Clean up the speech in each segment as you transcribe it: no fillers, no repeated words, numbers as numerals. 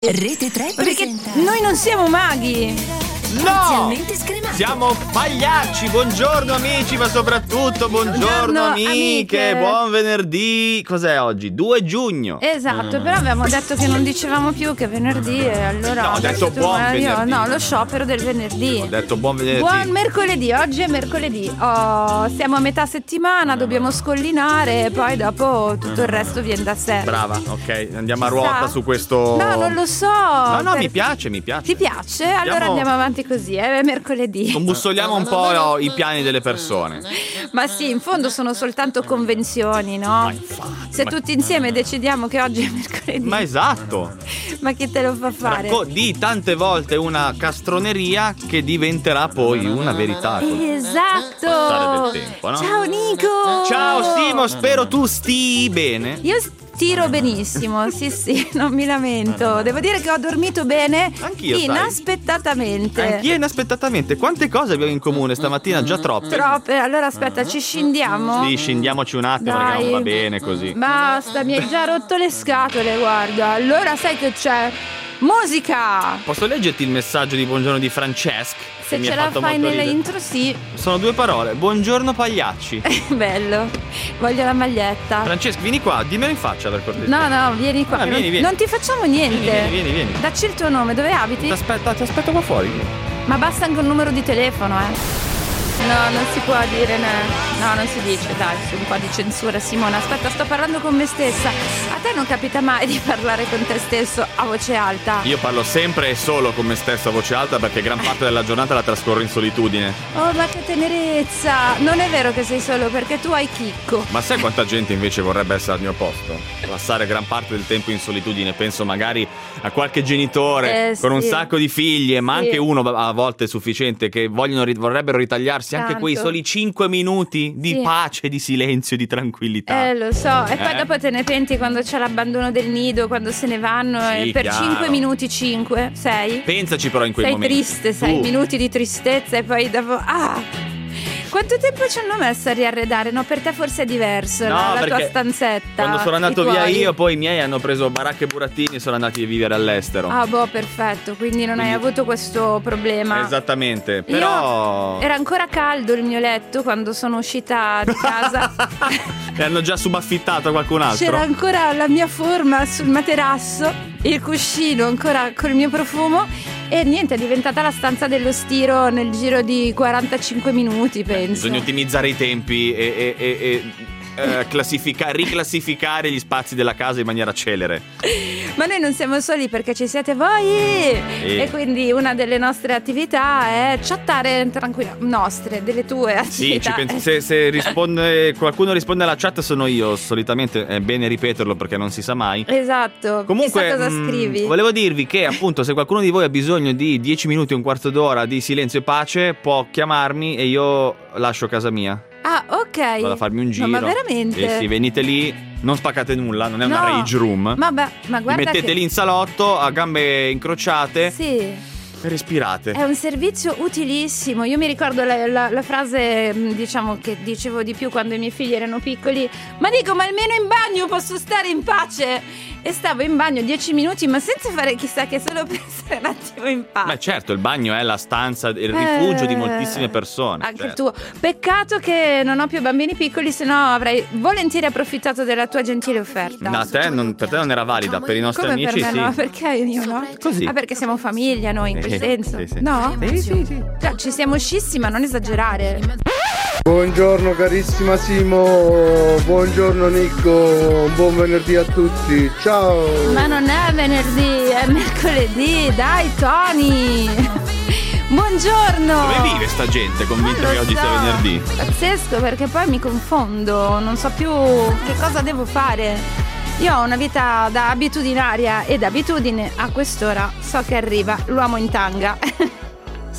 Rete 3 Perché presenta. noi non siamo maghi. No! Parzialmente scremato. Siamo pagliacci, buongiorno amici, ma soprattutto buongiorno amiche. Buon venerdì. Cos'è oggi? 2 giugno. Esatto, però avevamo detto che non dicevamo più che venerdì e allora No, ho adesso detto buon venerdì. No, lo sciopero del venerdì. Ho detto buon venerdì. Buon mercoledì, oggi è mercoledì. Siamo a metà settimana, dobbiamo scollinare e poi dopo tutto il resto viene da sé. Brava, ok, andiamo a Ci ruota sta? su questo. No, non lo so. No, per- mi piace. Ti piace? Allora andiamo avanti così, è mercoledì. Combussoliamo un po' i piani delle persone. Ma sì, in fondo sono soltanto convenzioni, no? Se tutti insieme decidiamo che oggi è mercoledì, Ma esatto. ma chi te lo fa fare? Di tante volte una castroneria che diventerà poi una verità. Esatto. Passare del tempo, no? Ciao Nico. Ciao Simo, spero tu stii bene. Io tiro benissimo, sì, non mi lamento. Devo dire che ho dormito bene. Anch'io, sai. Inaspettatamente. Anch'io inaspettatamente. Quante cose abbiamo in comune stamattina? Già troppe. Troppe. Allora aspetta, ci scindiamo? Sì, scendiamoci un attimo Dai. perché non va bene così. Basta, mi hai già rotto le scatole, guarda. Allora sai che c'è? Musica! Posso leggerti il messaggio di buongiorno di Francesc? Se Che mi ce ha la fatto fai molto nelle ridere. intro, sì. Sono 2 parole. Buongiorno pagliacci. Bello. Voglio la maglietta. Francesc, vieni qua, dimmelo in faccia per cortesia. No, vieni qua. Ah, vieni. Non ti facciamo niente. Vieni. Dacci il tuo nome, dove abiti? Ti aspetto qua fuori. Ma basta anche un numero di telefono, No, non si può dire, no, non si dice, dai, su un po' di censura, Simona. Aspetta, sto parlando con me stessa. A te non capita mai di parlare con te stesso a voce alta? Io parlo sempre e solo con me stesso a voce alta perché gran parte della giornata la trascorro in solitudine. Oh, ma che tenerezza! Non è vero che sei solo perché tu hai Chicco. Ma sai quanta gente invece vorrebbe essere al mio posto? Passare gran parte del tempo in solitudine. Penso magari a qualche genitore con un sì. sacco di figlie, ma Sì. anche uno a volte è sufficiente, che vorrebbero ritagliarsi anche Tanto. quei soli 5 minuti di Sì. pace, di silenzio, di tranquillità. Lo so, e poi Eh? dopo te ne penti quando c'è l'abbandono del nido, quando se ne vanno Sì, e per chiaro. 5 minuti, 5, 6. Pensaci però in quei Sei momenti. triste, 6 Tu- minuti di tristezza e poi dopo... Quanto tempo ci hanno messo a riarredare? No, per te forse è diverso, No, la tua perché stanzetta. Quando sono andato i via tuoi. io, poi i miei hanno preso baracche e burattini e sono andati a vivere all'estero. Perfetto, quindi non hai Quindi- avuto questo problema. Esattamente, però Era ancora caldo il mio letto quando sono uscita di casa. e hanno già subaffittato qualcun altro. C'era ancora la mia forma sul materasso, il cuscino ancora col mio profumo e niente, è diventata la stanza dello stiro nel giro di 45 minuti, penso. Bisogna ottimizzare i tempi e riclassificare gli spazi della casa in maniera celere. Ma noi non siamo soli perché ci siete voi e quindi una delle nostre attività è chattare tranquilla, delle tue Sì, attività. ci penso, se qualcuno risponde alla chat sono io. Solitamente è bene ripeterlo perché non si sa mai. Esatto. Comunque, chissà cosa scrivi. volevo dirvi che appunto se qualcuno di voi ha bisogno di 10 minuti, un quarto d'ora di silenzio e pace, può chiamarmi e io lascio casa mia. Ok. Vado a farmi un giro. No, ma veramente? Sì, venite lì, non spaccate nulla, non è una rage room. Ma Vi guarda mettete che... lì in salotto a gambe incrociate Sì. e respirate. È un servizio utilissimo. Io mi ricordo la frase, diciamo, che dicevo di più quando i miei figli erano piccoli. Ma almeno in bagno posso stare in pace. E stavo in bagno 10 minuti, ma senza fare chissà che, solo per stare un attimo in pace. Beh, certo, il bagno è la stanza, il rifugio di moltissime persone. Anche certo. il tuo. Peccato che non ho più bambini piccoli, se no avrei volentieri approfittato della tua gentile offerta. No, per te non era valida, per i nostri Come amici per me sì. no? Perché io no? Così. Perché siamo famiglia noi in quel senso. Sì, sì. No? Sì. Cioè, ci siamo scissi, ma non esagerare. Buongiorno carissima Simo, buongiorno Nico, buon venerdì a tutti, ciao! Ma non è venerdì, è mercoledì, dai Tony! Buongiorno! Dove vive sta gente convinta che oggi sia venerdì? Pazzesco, perché poi mi confondo, non so più che cosa devo fare. Io ho una vita da abitudinaria ed abitudine a quest'ora so che arriva l'uomo in tanga.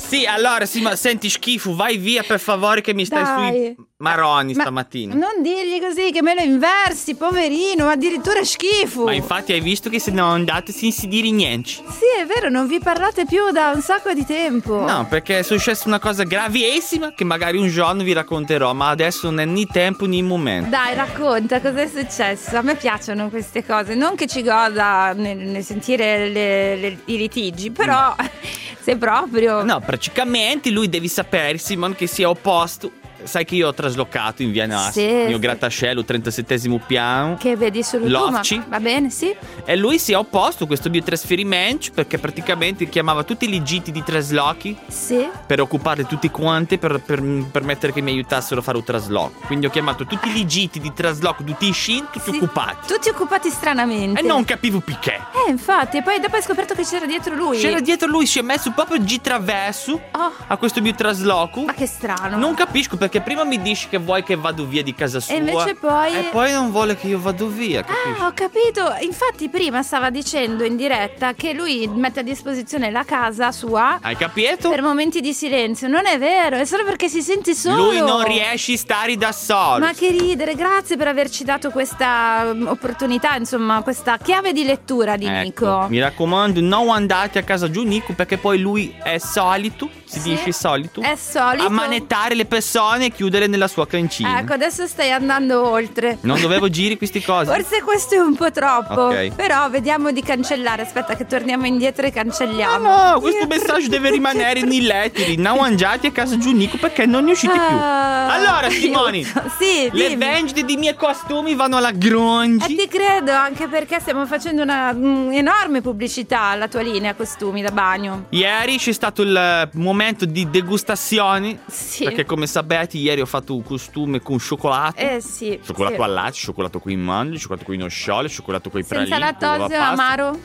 Sì, allora Simo, senti schifo, vai via per favore che mi stai sui maroni stamattina. Non dirgli così che me lo inversi, poverino, addirittura schifo. Ma infatti hai visto che se ne andate senza dire niente. Sì, è vero, non vi parlate più da un sacco di tempo. No, perché è successa una cosa gravissima che magari un giorno vi racconterò, ma adesso non è né tempo né momento. Dai, racconta cosa è successo. A me piacciono queste cose, non che ci goda nel sentire i litigi, però se proprio... No, praticamente lui devi sapere, Simon, che si è opposto. Sai che io ho traslocato in via Nasti, il mio grattacielo, 37° piano. Che vedi solo Lofci. tu, ma va bene, sì. E lui si è opposto a questo mio trasferimento perché praticamente chiamava tutti i giti di traslochi. Sì. Per occuparli tutti quanti, per permettere che mi aiutassero a fare un trasloco. Quindi ho chiamato tutti i giti di trasloco, tutti i shin, tutti occupati. Tutti occupati stranamente. E non capivo perché. Infatti, e poi dopo hai scoperto che c'era dietro lui. C'era dietro lui, si è messo proprio di traverso a questo mio trasloco. Ma che strano. Non capisco perché prima mi dici che vuoi che vado via di casa sua e invece poi... E poi non vuole che io vado via, capisci? Ho capito. Infatti prima stava dicendo in diretta che lui mette a disposizione la casa sua. Hai capito? Per momenti di silenzio. Non è vero, è solo perché si sente solo. Lui non riesce a stare da solo. Ma che ridere, grazie per averci dato questa opportunità, insomma, questa chiave di lettura di Nico. Mi raccomando, non andate a casa giù Nico, perché poi lui è solito, si dice solito, è solito a manettare le persone e chiudere nella sua cancina. Ecco, adesso stai andando oltre. Non dovevo dire queste cose. Forse questo è un po' troppo. Ok. Però vediamo di cancellare. Aspetta che torniamo indietro e cancelliamo. No, questo messaggio deve rimanere nei letteri. Non andate a casa giù Nico perché non ne uscite più. Allora Simoni, sì, le dimmi. vendite di miei costumi vanno alla grongi. Ti credo, anche perché stiamo facendo una enorme pubblicità alla tua linea costumi da bagno. Ieri c'è stato il momento di degustazioni. Sì. Perché come sapete ieri ho fatto un costume con cioccolato. Sì. Cioccolato al latte, cioccolato con i mandorli, cioccolato con i noccioli, cioccolato con i pralini. Senza lattosio, amaro.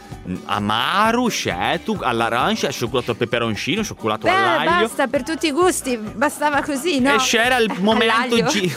Amaro, sceto, all'arancia, cioccolato al peperoncino, cioccolato all'aglio. Basta, per tutti i gusti, bastava così, no? E c'era il momento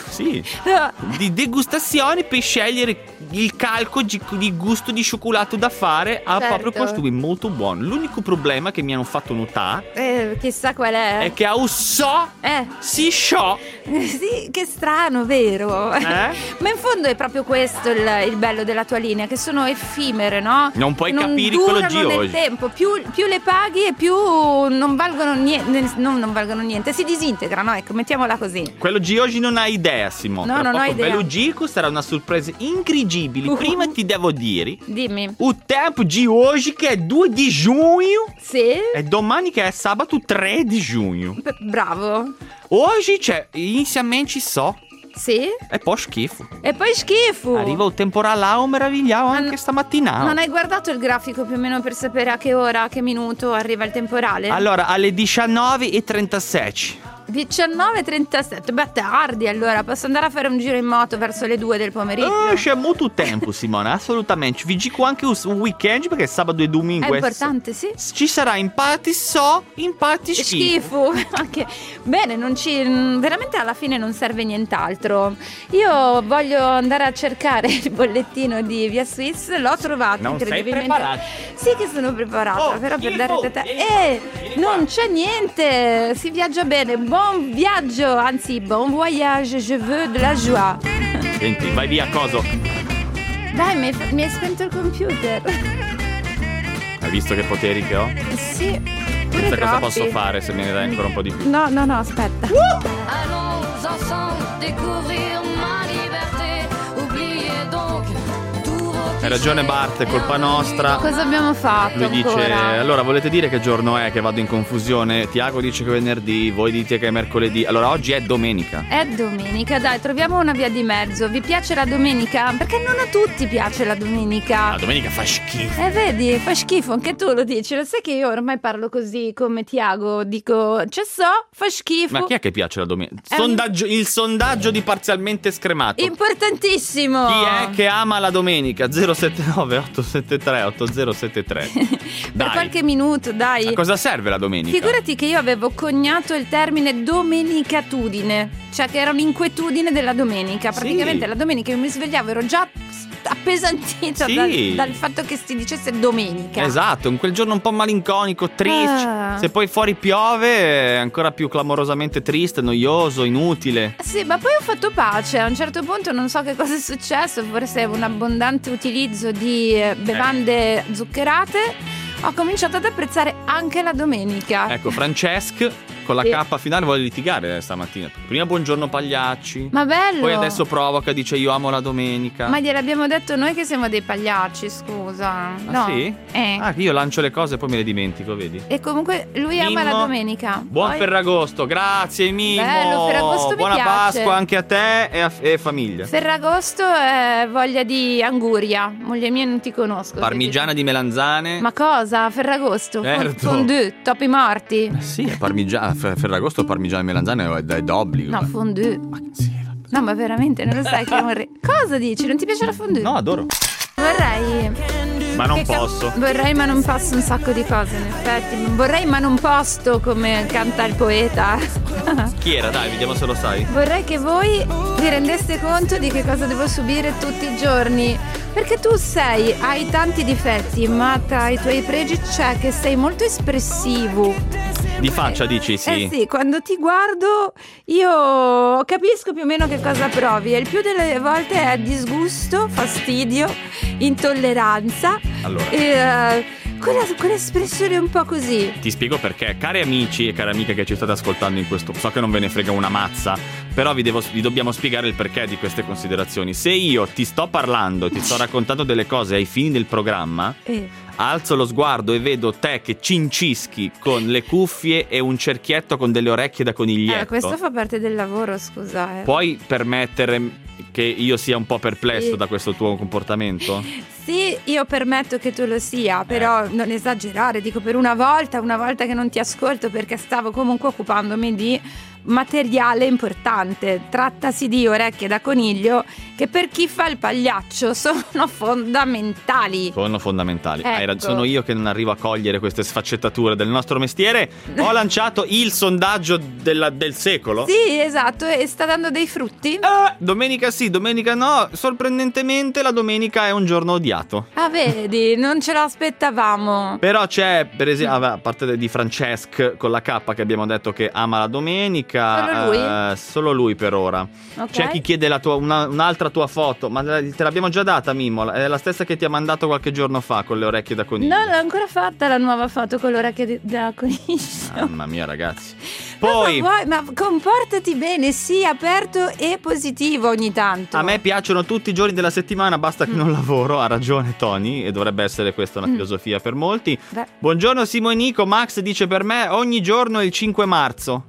No. di degustazione per scegliere il calco di gusto di cioccolato da fare a proprio costume, molto buono. L'unico problema che mi hanno fatto notare chissà qual è che a usso si sciò. sì, che strano, vero? Ma in fondo è proprio questo il bello della tua linea, che sono effimere, no? Non puoi capire quello nel oggi. Tempo. Più le paghi e più non valgono niente. Non valgono niente, si disintegrano, ecco, mettiamola così. Quello di oggi non ha idea, Simone. No, non ho idea. Bello Gico sarà una sorpresa incredibile. Prima ti devo dire. Dimmi. Il tempo di oggi che è 2 di giugno. Sì. E domani che è sabato 3 di giugno. Bravo. Oggi c'è inizialmente so. Sì. E poi schifo. Arriva il temporale meravigliato anche stamattina. Non hai guardato il grafico più o meno per sapere a che ora, a che minuto arriva il temporale? Allora, alle 19:36. 19:37. Beh, tardi allora. Posso andare a fare un giro in moto verso le 2 del pomeriggio? C'è molto tempo, Simone, assolutamente. Vi dico anche un weekend perché sabato e domingo è importante, sì. Ci sarà impatti impatti schifo. Anche bene, veramente alla fine non serve nient'altro. Io voglio andare a cercare il bollettino di Via Swiss. L'ho trovato. Non sei incredibilmente. preparata? Sì che sono preparata, però per dare te. Non c'è niente. Si viaggia bene. Buon viaggio, anzi bon voyage, je veux de la joie. Senti, vai via, coso. Dai, mi hai spento il computer. Hai visto che poteri che ho? Sì. Questa cosa posso fare se me ne dai ancora un po' di più? No, aspetta. Allons ensemble découvrir ma liberté. Oubliez donc Hai ragione Bart, è colpa nostra. Cosa abbiamo fatto? Lui dice, ancora? allora volete dire che giorno è che vado in confusione? Tiago dice che è venerdì, voi dite che è mercoledì. Allora oggi è domenica. È domenica, dai, troviamo una via di mezzo. Vi piace la domenica? Perché non a tutti piace la domenica. La domenica fa schifo. Vedi, fa schifo, anche tu lo dici. Lo sai che io ormai parlo così come Tiago, dico, fa schifo. Ma chi è che piace la domenica? Il sondaggio di parzialmente scremato. Importantissimo. Chi è che ama la domenica? 079 873 8073. Per qualche minuto, dai. A cosa serve la domenica? Figurati che io avevo coniato il termine domenicatudine, cioè che era un'inquietudine della domenica. Praticamente la domenica io mi svegliavo, ero già appesantita Sì. dal fatto che si dicesse domenica. Esatto, in quel giorno un po' malinconico, triste. Se poi fuori piove è ancora più clamorosamente triste, noioso, inutile. Sì, ma poi ho fatto pace. A un certo punto non so che cosa è successo, forse un abbondante utilizzo di bevande zuccherate. Ho cominciato ad apprezzare anche la domenica. Ecco, Francesc con la Sì. K finale vuole litigare stamattina. Prima buongiorno Pagliacci. Ma bello. Poi adesso provoca, dice io amo la domenica. Ma gliel'abbiamo detto noi che siamo dei pagliacci, scusa. No. Sì? Ah, io lancio le cose e poi me le dimentico, vedi? E comunque lui ama Mimmo. la domenica. Buon Poi- Ferragosto, grazie Mimmo. Bello, Ferragosto mi Buona piace. Pasqua anche a te e famiglia. Ferragosto è voglia di anguria. Moglie mia non ti conosco. Parmigiana di melanzane. Ma cosa? Ferragosto? Certo. Fondue, topi morti. Sì, è parmigiana. Ferragosto parmigiana di melanzane è d'obbligo. No, fondue. Ma sì, vabbè. No, ma veramente non lo sai che è un Cosa dici? Non ti piace la fondue? No, adoro. Vorrei. Ma non che posso. Vorrei ma non posso un sacco di cose, in effetti. Vorrei ma non posto, come canta il poeta. Chi era? Dai, vediamo se lo sai. Vorrei che voi vi rendeste conto di che cosa devo subire tutti i giorni. Perché tu hai tanti difetti, ma tra i tuoi pregi c'è che sei molto espressivo. Di faccia dici sì. Sì, quando ti guardo io capisco più o meno che cosa provi. E il più delle volte è disgusto, fastidio, intolleranza. Allora. E, quell'espressione un po' così. Ti spiego perché, cari amici e care amiche che ci state ascoltando in questo, so che non ve ne frega una mazza, però vi dobbiamo spiegare il perché di queste considerazioni. Se io ti sto parlando, ti sto raccontando delle cose ai fini del programma, alzo lo sguardo e vedo te che cincischi con le cuffie e un cerchietto con delle orecchie da coniglietto. Questo fa parte del lavoro, scusa. Puoi permettere che io sia un po' perplesso Sì. da questo tuo comportamento? Sì, io permetto che tu lo sia, però non esagerare, dico per una volta che non ti ascolto perché stavo comunque occupandomi di materiale importante. Trattasi di orecchie da coniglio che per chi fa il pagliaccio sono fondamentali. Sono fondamentali. Ecco. Sono io che non arrivo a cogliere queste sfaccettature del nostro mestiere. Ho lanciato il sondaggio del secolo. Sì, esatto, e sta dando dei frutti. Domenica sì, domenica no. Sorprendentemente la domenica è un giorno odiato. Ah, vedi, non ce l'aspettavamo. Però c'è, per esempio, a parte di Francesc con la K che abbiamo detto che ama la domenica. Solo lui? Solo lui per ora. Ok. C'è chi chiede un'altra tua foto, ma te l'abbiamo già data, Mimmo. È la stessa che ti ha mandato qualche giorno fa con le orecchie da coniglio. Non l'ho ancora fatta la nuova foto con l'orecchio da coniglio. Mamma mia, ragazzi. Poi Ma comportati bene, sii aperto e positivo ogni tanto. a me piacciono tutti i giorni della settimana, basta che non lavoro. Ha ragione Tony, e dovrebbe essere questa una filosofia per molti. Beh. Buongiorno Simo e Nico. Max dice per me ogni giorno è il 5 marzo.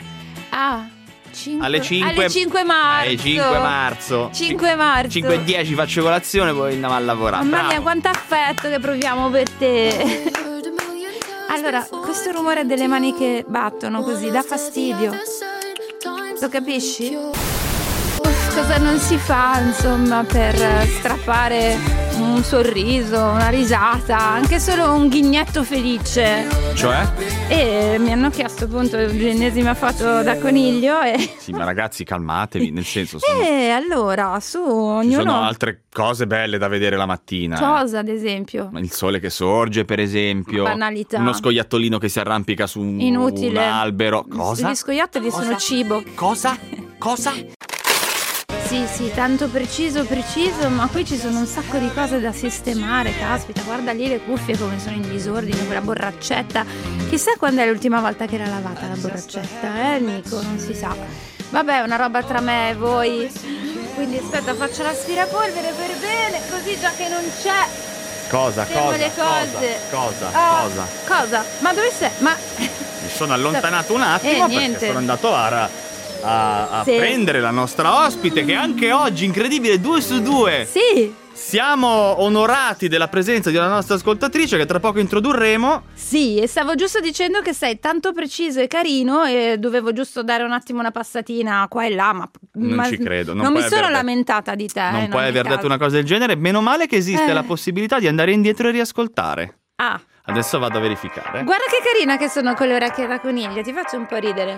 Alle 5 marzo. Alle 5 marzo. 5 marzo. 5 e 10 faccio colazione, poi andiamo a lavorare. Mamma mia, Bravo. quanto affetto che proviamo per te. Allora, questo rumore delle mani che battono così dà fastidio. Lo capisci? Cosa non si fa, insomma, per strappare un sorriso, una risata, anche solo un ghignetto felice. Cioè? E mi hanno chiesto appunto l'ennesima foto da coniglio e... Sì, ma ragazzi, calmatevi, nel senso allora, su, ci ognuno... sono altre cose belle da vedere la mattina. Cosa, ad esempio? Il sole che sorge, per esempio. Banalità. Uno scoiattolino che si arrampica su un Inutile. albero. Cosa? Gli scoiattoli sono cibo. Cosa? Cosa? Sì, tanto preciso, ma qui ci sono un sacco di cose da sistemare, caspita, guarda lì le cuffie come sono in disordine, quella borraccetta. Chissà quando è l'ultima volta che era lavata la borraccetta, Nico, non si sa. Vabbè, è una roba tra me e voi. Quindi aspetta, faccio l'aspirapolvere per bene, così già che non c'è. Cosa? Siamo le cose. Cosa? Ma dove sei? Ma... Mi sono allontanato un attimo perché niente. sono andato a Sì. prendere la nostra ospite che anche oggi, incredibile, 2 su 2. Sì. Siamo onorati della presenza di una nostra ascoltatrice che tra poco introdurremo. Sì, e stavo giusto dicendo che sei tanto preciso e carino e dovevo giusto dare un attimo una passatina qua e là, Non ci credo. Non mi puoi sono aver lamentata di te. Non in puoi ogni aver caso. detto una cosa del genere. Meno male che esiste la possibilità di andare indietro e riascoltare. Ah, Adesso vado a verificare. guarda che carina che sono con le orecchie da coniglio, ti faccio un po' ridere.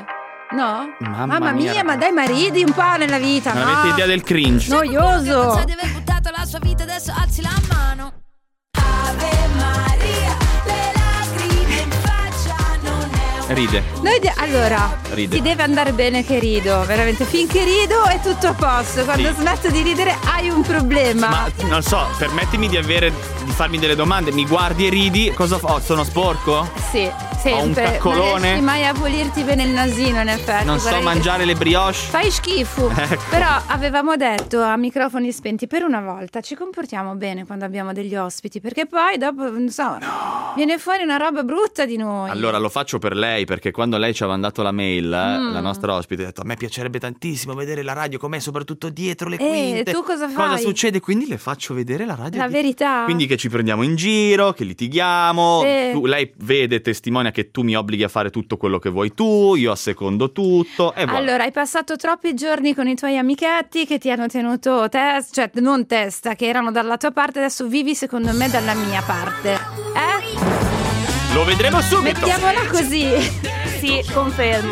No? Mamma mia, ma dai, ma ridi un po' nella vita, Non no? avete idea del cringe. Noioso. Pensa di aver buttato la sua vita, adesso alzi la mano. Ave Maria, le lacrime in faccia non è un... Ride. Allora, Ride. ti deve andare bene che rido, veramente. Finché rido è tutto a posto. Quando Sì. smetto di ridere hai un problema. Ma non so, permettimi di farmi delle domande. Mi guardi e ridi? Cosa fa? Sono sporco? Sì, sempre. Ho un caccolone? Non riesci mai a pulirti bene il nasino, in effetti. Non so Guarda che mangiare le brioche? fai schifo. Ecco. Però avevamo detto a microfoni spenti, per una volta ci comportiamo bene quando abbiamo degli ospiti, perché poi dopo, non so, viene fuori una roba brutta di noi. Allora lo faccio per lei, perché quando lei ci ha mandato la mail, la nostra ospite ha detto: a me piacerebbe tantissimo vedere la radio com'è, soprattutto dietro le quinte. tu cosa fai? Cosa succede? Quindi le faccio vedere la radio. La verità. Quindi che ci prendiamo in giro, che litighiamo. Sì. Lei vede, testimonia che tu mi obblighi a fare tutto quello che vuoi tu, io assecondo tutto. E voilà. Allora, hai passato troppi giorni con i tuoi amichetti che ti hanno tenuto cioè non testa, che erano dalla tua parte, adesso vivi secondo me dalla mia parte. Lo vedremo subito. Mettiamola così. Sì, confermo.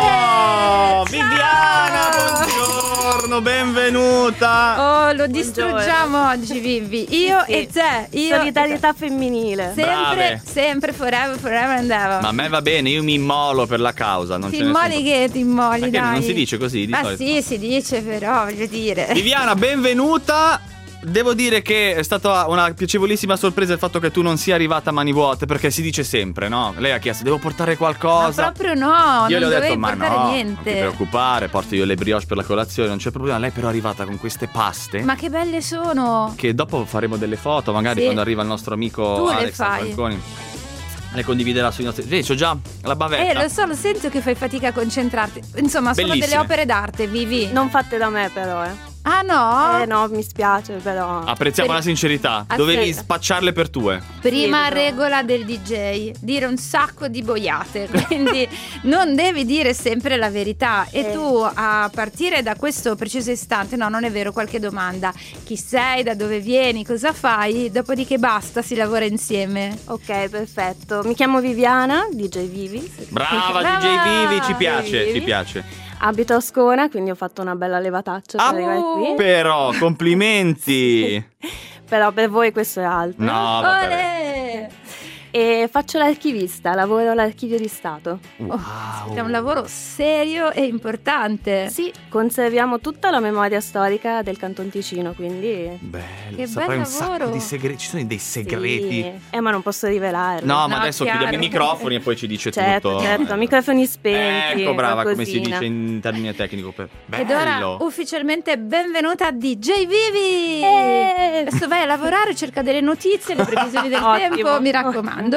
Oh, Viviana, buongiorno, benvenuta. Oh, lo distruggiamo oggi, Vivi. Io Sì. e te. Io Solidarietà femminile. Brave. sempre, forever and ever. Ma a me va bene, io mi immolo per la causa. Non Ti ce ne immoli sono- che ti immoli, Perché dai. non si dice così di Ma solito? sì, si dice, però, voglio dire. Viviana, benvenuta. Devo dire che è stata una piacevolissima sorpresa il fatto che tu non sia arrivata a mani vuote, perché si dice sempre, no? Lei ha chiesto: devo portare Ma qualcosa? proprio no, Io non le ho dovevi detto: ma portare no, non ti niente. preoccupare, porto io le brioche per la colazione, non c'è problema. Lei però è arrivata con queste paste Ma che belle sono. che dopo faremo delle foto, magari Sì. quando arriva il nostro amico Tu le Alex fai. Falconi. Le condividerà sui nostri... C'ho già la bavetta. Lo so, lo sento che fai fatica a concentrarti. Insomma, sono Bellissime. delle opere d'arte, Vivi. Non fatte da me però, Ah no? no, mi spiace però. Apprezziamo Per- la sincerità. Dovevi spacciarle per tue. Prima Sì, però- regola del DJ, dire un sacco di boiate, quindi non devi dire sempre la verità. E tu, a partire da questo preciso istante, no, non è vero, qualche domanda: chi sei, da dove vieni, cosa fai? Dopodiché basta, si lavora insieme. Ok, perfetto. Mi chiamo Viviana, DJ Vivi. Brava, Brava! DJ Vivi, ci piace, Vivi. ci piace. Abito a Ascona, quindi ho fatto una bella levataccia per arrivare qui. Però, complimenti. Però per voi questo è altro. No, vabbè. Olè! E faccio l'archivista, lavoro all'archivio di Stato. È un lavoro serio e importante. Sì, conserviamo tutta la memoria storica del Canton Ticino, quindi... Bello, Che saprai bel un sacco lavoro. di segreti. Ci sono dei segreti. Sì. Ma non posso rivelarlo. No, ma No, adesso chiaro. chiudiamo i microfoni e poi ci dice Certo, tutto. certo, microfoni spenti. Ecco, brava, come si qualcosina. dice in termine tecnico. Ed ora Bello. ufficialmente benvenuta a DJ Vivi! Adesso vai a lavorare, cerca delle notizie, le previsioni del Ottimo. tempo, mi raccomando,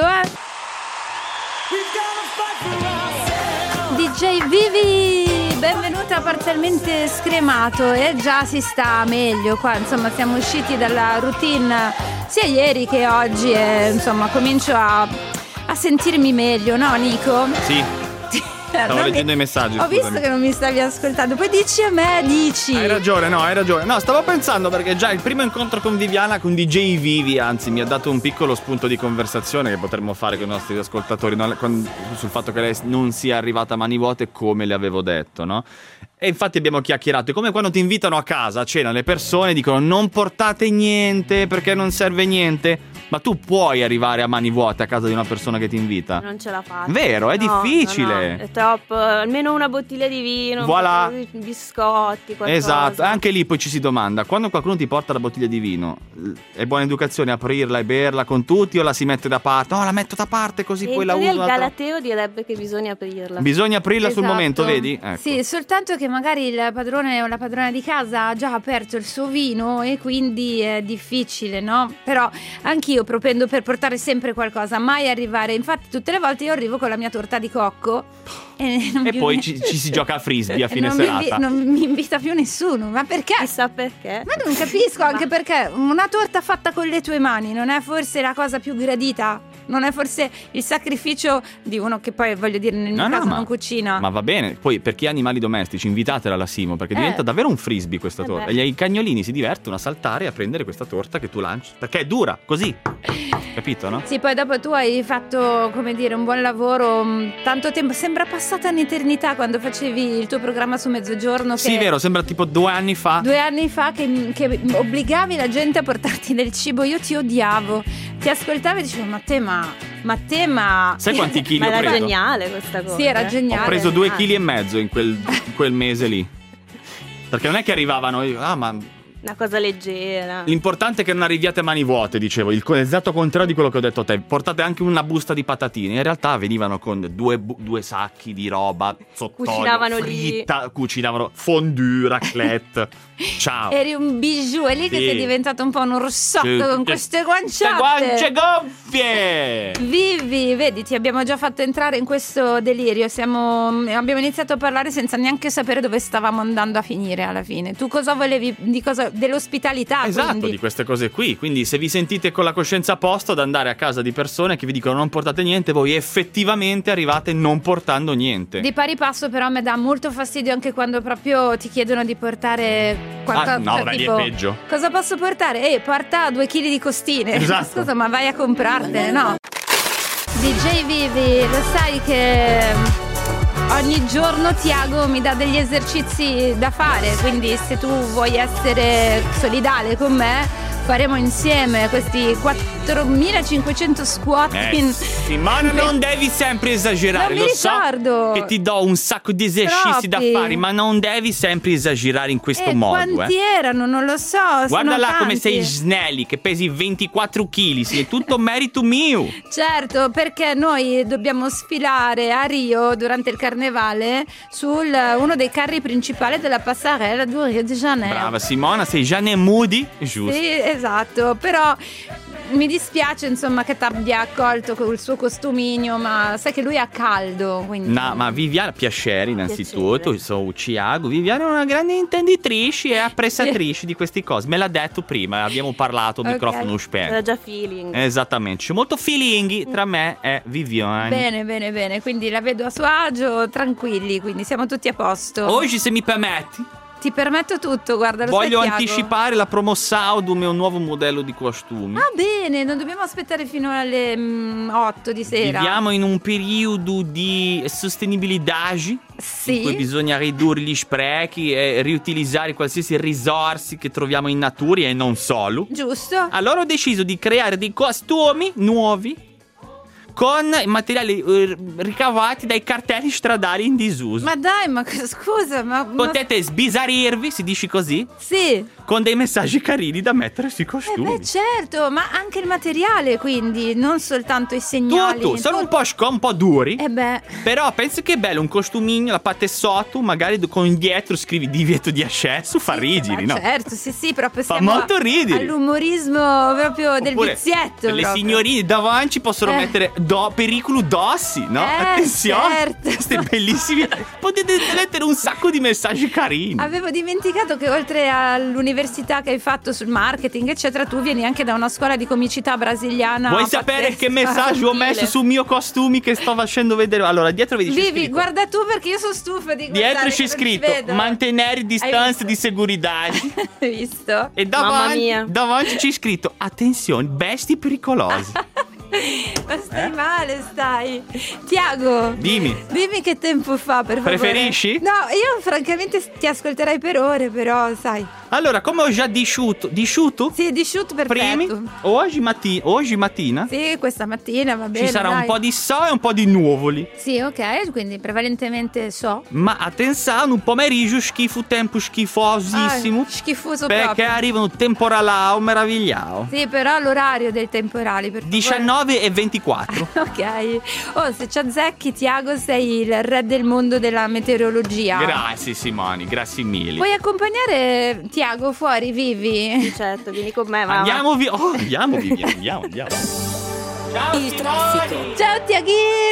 DJ Vivi, benvenuta parzialmente scremato e già si sta meglio qua, insomma siamo usciti dalla routine sia ieri che oggi e insomma comincio a sentirmi meglio, no Nico? Sì, stavo leggendo i messaggi. Ho scusami. visto che non mi stavi ascoltando, poi dici a me, dici. Hai ragione, no, hai ragione. No, stavo pensando perché già il primo incontro con Viviana, con DJ Vivi, anzi, mi ha dato un piccolo spunto di conversazione che potremmo fare con i nostri ascoltatori, no? Sul fatto che lei non sia arrivata a mani vuote come le avevo detto, no? E infatti abbiamo chiacchierato. È come quando ti invitano a casa a cena, le persone dicono non portate niente perché non serve niente. Ma tu puoi arrivare a mani vuote a casa di una persona che ti invita? Non ce la faccio. Vero, è No, difficile. no, è troppo. Almeno una bottiglia di vino, Voilà. un po' di biscotti, qualcosa. Esatto, anche lì poi ci si domanda: quando qualcuno ti porta la bottiglia di vino, è buona educazione aprirla e berla con tutti o la si mette da parte? No, la metto da parte così E poi in la teoria uso. il Galateo direbbe che bisogna aprirla. Bisogna aprirla sul Esatto. momento, vedi? Ecco. Sì, soltanto che magari il padrone o la padrona di casa ha già aperto il suo vino e quindi è difficile, no? Però anch'io propendo per portare sempre qualcosa, mai arrivare. Infatti tutte le volte io arrivo con la mia torta di cocco e, non E mi- poi ci si gioca a frisbee a fine non serata. non mi invita più nessuno. Ma perché? Chissà perché. Ma non capisco, anche perché una torta fatta con le tue mani non è forse la cosa più gradita? Non è forse il sacrificio di uno che poi, voglio dire, nel mio caso non cucina? Ma va bene. Poi per chi ha animali domestici, invitatela alla Simo, perché diventa davvero un frisbee questa torta. E i cagnolini si divertono a saltare e a prendere questa torta che tu lanci, perché è dura, così. Capito, no? Sì, poi dopo tu hai fatto, come dire, un buon lavoro, tanto tempo, sembra passata un'eternità quando facevi il tuo programma su Mezzogiorno. Sì, vero, sembra tipo 2 anni fa. 2 anni fa che obbligavi la gente a portarti del cibo. Io ti odiavo, ti ascoltavo e dicevo ma te sai quanti chili ho Ma preso? era geniale questa cosa. Sì, era geniale. Ho preso 2,5 kg in quel mese lì. Perché non è che arrivavano, ma una cosa leggera. l'importante è che non arriviate a mani vuote, dicevo, l'esatto contrario di quello che ho detto a te. Portate anche una busta di patatine. In realtà venivano con due sacchi di roba sott'olio, Cucinavano fritta, cucinavano fondue, raclette. Ciao. Eri un bijou, è lì che sei diventato un po' un orsotto con queste guanciotte. Guance gonfie! Vivi, vedi, ti abbiamo già fatto entrare in questo delirio. Abbiamo iniziato a parlare senza neanche sapere dove stavamo andando a finire alla fine. Tu cosa volevi? Dell'ospitalità. Esatto, quindi. di queste cose qui. Quindi se vi sentite con la coscienza a posto ad andare a casa di persone che vi dicono non portate niente, voi effettivamente arrivate non portando niente. Di pari passo però a me dà molto fastidio anche quando proprio ti chiedono di portare qualcosa, no, cioè, lì tipo, è peggio. cosa posso portare? Porta 2 chili di costine. Esatto. Scusa, ma vai a comprartene, no? DJ Vivi, lo sai che ogni giorno Tiago mi dà degli esercizi da fare, quindi se tu vuoi essere solidale con me faremo insieme questi 4.500 squat. Sì, ma non devi sempre esagerare. Non mi ricordo. So che ti do un sacco di esercizi Troppi. da fare, ma non devi sempre esagerare in questo modo. Quanti erano? Non lo so. Guarda sono là tanti. come sei snelli, che pesi 24 kg, sì, è tutto merito mio. Certo, perché noi dobbiamo sfilare a Rio durante il carnevale su uno dei carri principali della passerella di Rio de Janeiro. Brava Simona, sei Gianni Moody, giusto? Sì, esatto, però mi dispiace insomma che ti abbia accolto con il suo costuminio, ma sai che lui ha caldo, quindi... No, ma Viviana, piacere innanzitutto, Piacere. sono Thiago. Viviana è una grande intenditrice e apprezzatrice di queste cose. Me l'ha detto prima, abbiamo parlato, Ok. microfono spento. Era già feeling. Esattamente, c'è molto feeling tra me e Viviana. Bene, quindi la vedo a suo agio, tranquilli, quindi siamo tutti a posto. Oggi, se mi permetti, Ti permetto tutto, guarda, lo voglio sai, Tiago. anticipare la promo Saudum e un nuovo modello di costumi. Ah, bene, non dobbiamo aspettare fino alle 8 di sera. Viviamo in un periodo di sostenibilità in cui Sì. bisogna ridurre gli sprechi e riutilizzare qualsiasi risorse che troviamo in natura e non solo. Giusto. Allora ho deciso di creare dei costumi nuovi con materiali ricavati dai cartelli stradali in disuso. Ma dai, ma scusa, ma Potete sbizzarrirvi, si dice così, sì. con dei messaggi carini da mettere sui costumi. Beh, certo, ma anche il materiale, quindi, non soltanto i segnali. Tutto, sono un po' duri. Beh, Però penso che è bello un costumino, la parte sotto, magari con dietro scrivi divieto di accesso, fa rigidi, ma no? certo, sì, proprio Fa siamo molto ridere. all'umorismo proprio del Oppure vizietto. per le proprio. signorine davanti possono Eh. mettere pericolo dossi, no? Attenzione, certo. queste bellissime. Potete mettere un sacco di messaggi carini. Avevo dimenticato che oltre all'università che hai fatto sul marketing, eccetera, tu vieni anche da una scuola di comicità brasiliana. Vuoi sapere pazzesca. che messaggio ho messo sul mio costumi che sto facendo vedere? Allora, dietro vedi c'è Vivi, scritto. guarda tu perché io sono stufa di guardare. Dietro c'è non ci scritto vedo. mantenere distanze visto? di segurità. Hai visto? E Mamma mia. davanti c'è scritto attenzione, bestie pericolose. Ma stai male, stai. Tiago, Dimmi. che tempo fa, per favore. Preferisci? No, io francamente ti ascolterei per ore, però, sai. Allora, come ho già disciuto? Sì, di shoot perfetto. Primi, oggi mattina Sì, questa mattina va bene. ci sarà dai. un po' di so e un po' di nuvoli. Sì, ok, quindi prevalentemente so. Ma attenzione, un pomeriggio tempo schifosissimo. Ah, schifoso Perché proprio. arriva un temporalao meravigliao. Sì, però l'orario del temporale, per favore. 19 e 24. Ok. Oh, se ci azzecchi, Tiago, sei il re del mondo della meteorologia. Grazie Simoni, grazie mille. Puoi accompagnare Tiago fuori, Vivi? Sì, certo, vieni con me, mamma. Andiamo Viviana, andiamo. Ciao Il Simoni. traffico. Ciao Tiaghino!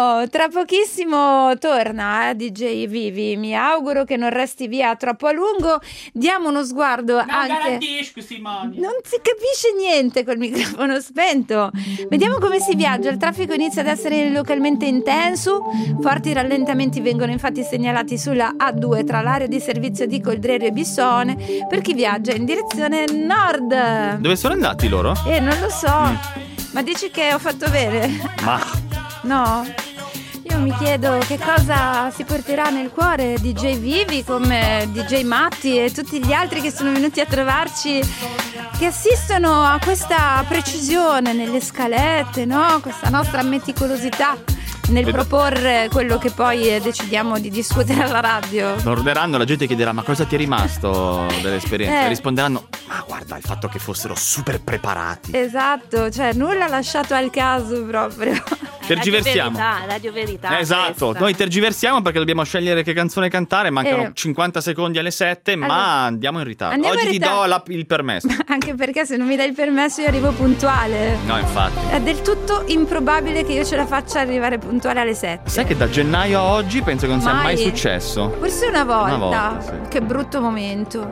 tra pochissimo torna DJ Vivi. Mi auguro che non resti via troppo a lungo. Diamo uno sguardo anche. Non si capisce niente col microfono spento. Vediamo come si viaggia. Il traffico inizia ad essere localmente intenso. Forti rallentamenti vengono infatti segnalati sulla A2 tra l'area di servizio di Coldrerio e Bissone per chi viaggia in direzione nord. Dove sono andati loro? Non lo so. Ma dici che ho fatto bene? Ma no. Io mi chiedo che cosa si porterà nel cuore DJ Vivi come DJ Matti e tutti gli altri che sono venuti a trovarci, che assistono a questa precisione nelle scalette, no? Questa nostra meticolosità nel proporre quello che poi decidiamo di discutere alla radio. Torneranno, la gente chiederà: ma cosa ti è rimasto dell'esperienza? Risponderanno: ma guarda, il fatto che fossero super preparati. Esatto, cioè nulla lasciato al caso proprio. Tergiversiamo. Radio Verità. Esatto, questa. noi tergiversiamo perché dobbiamo scegliere che canzone cantare. Mancano 50 secondi alle 7, allora, ma andiamo in ritardo. Andiamo Oggi in ritardo. ti do il permesso. Anche perché se non mi dai il permesso io arrivo puntuale. No, infatti. È del tutto improbabile che io ce la faccia arrivare puntuale alle 7. Sai che da gennaio a oggi penso che non sia mai successo. Forse una volta. Una volta, sì. Che brutto momento.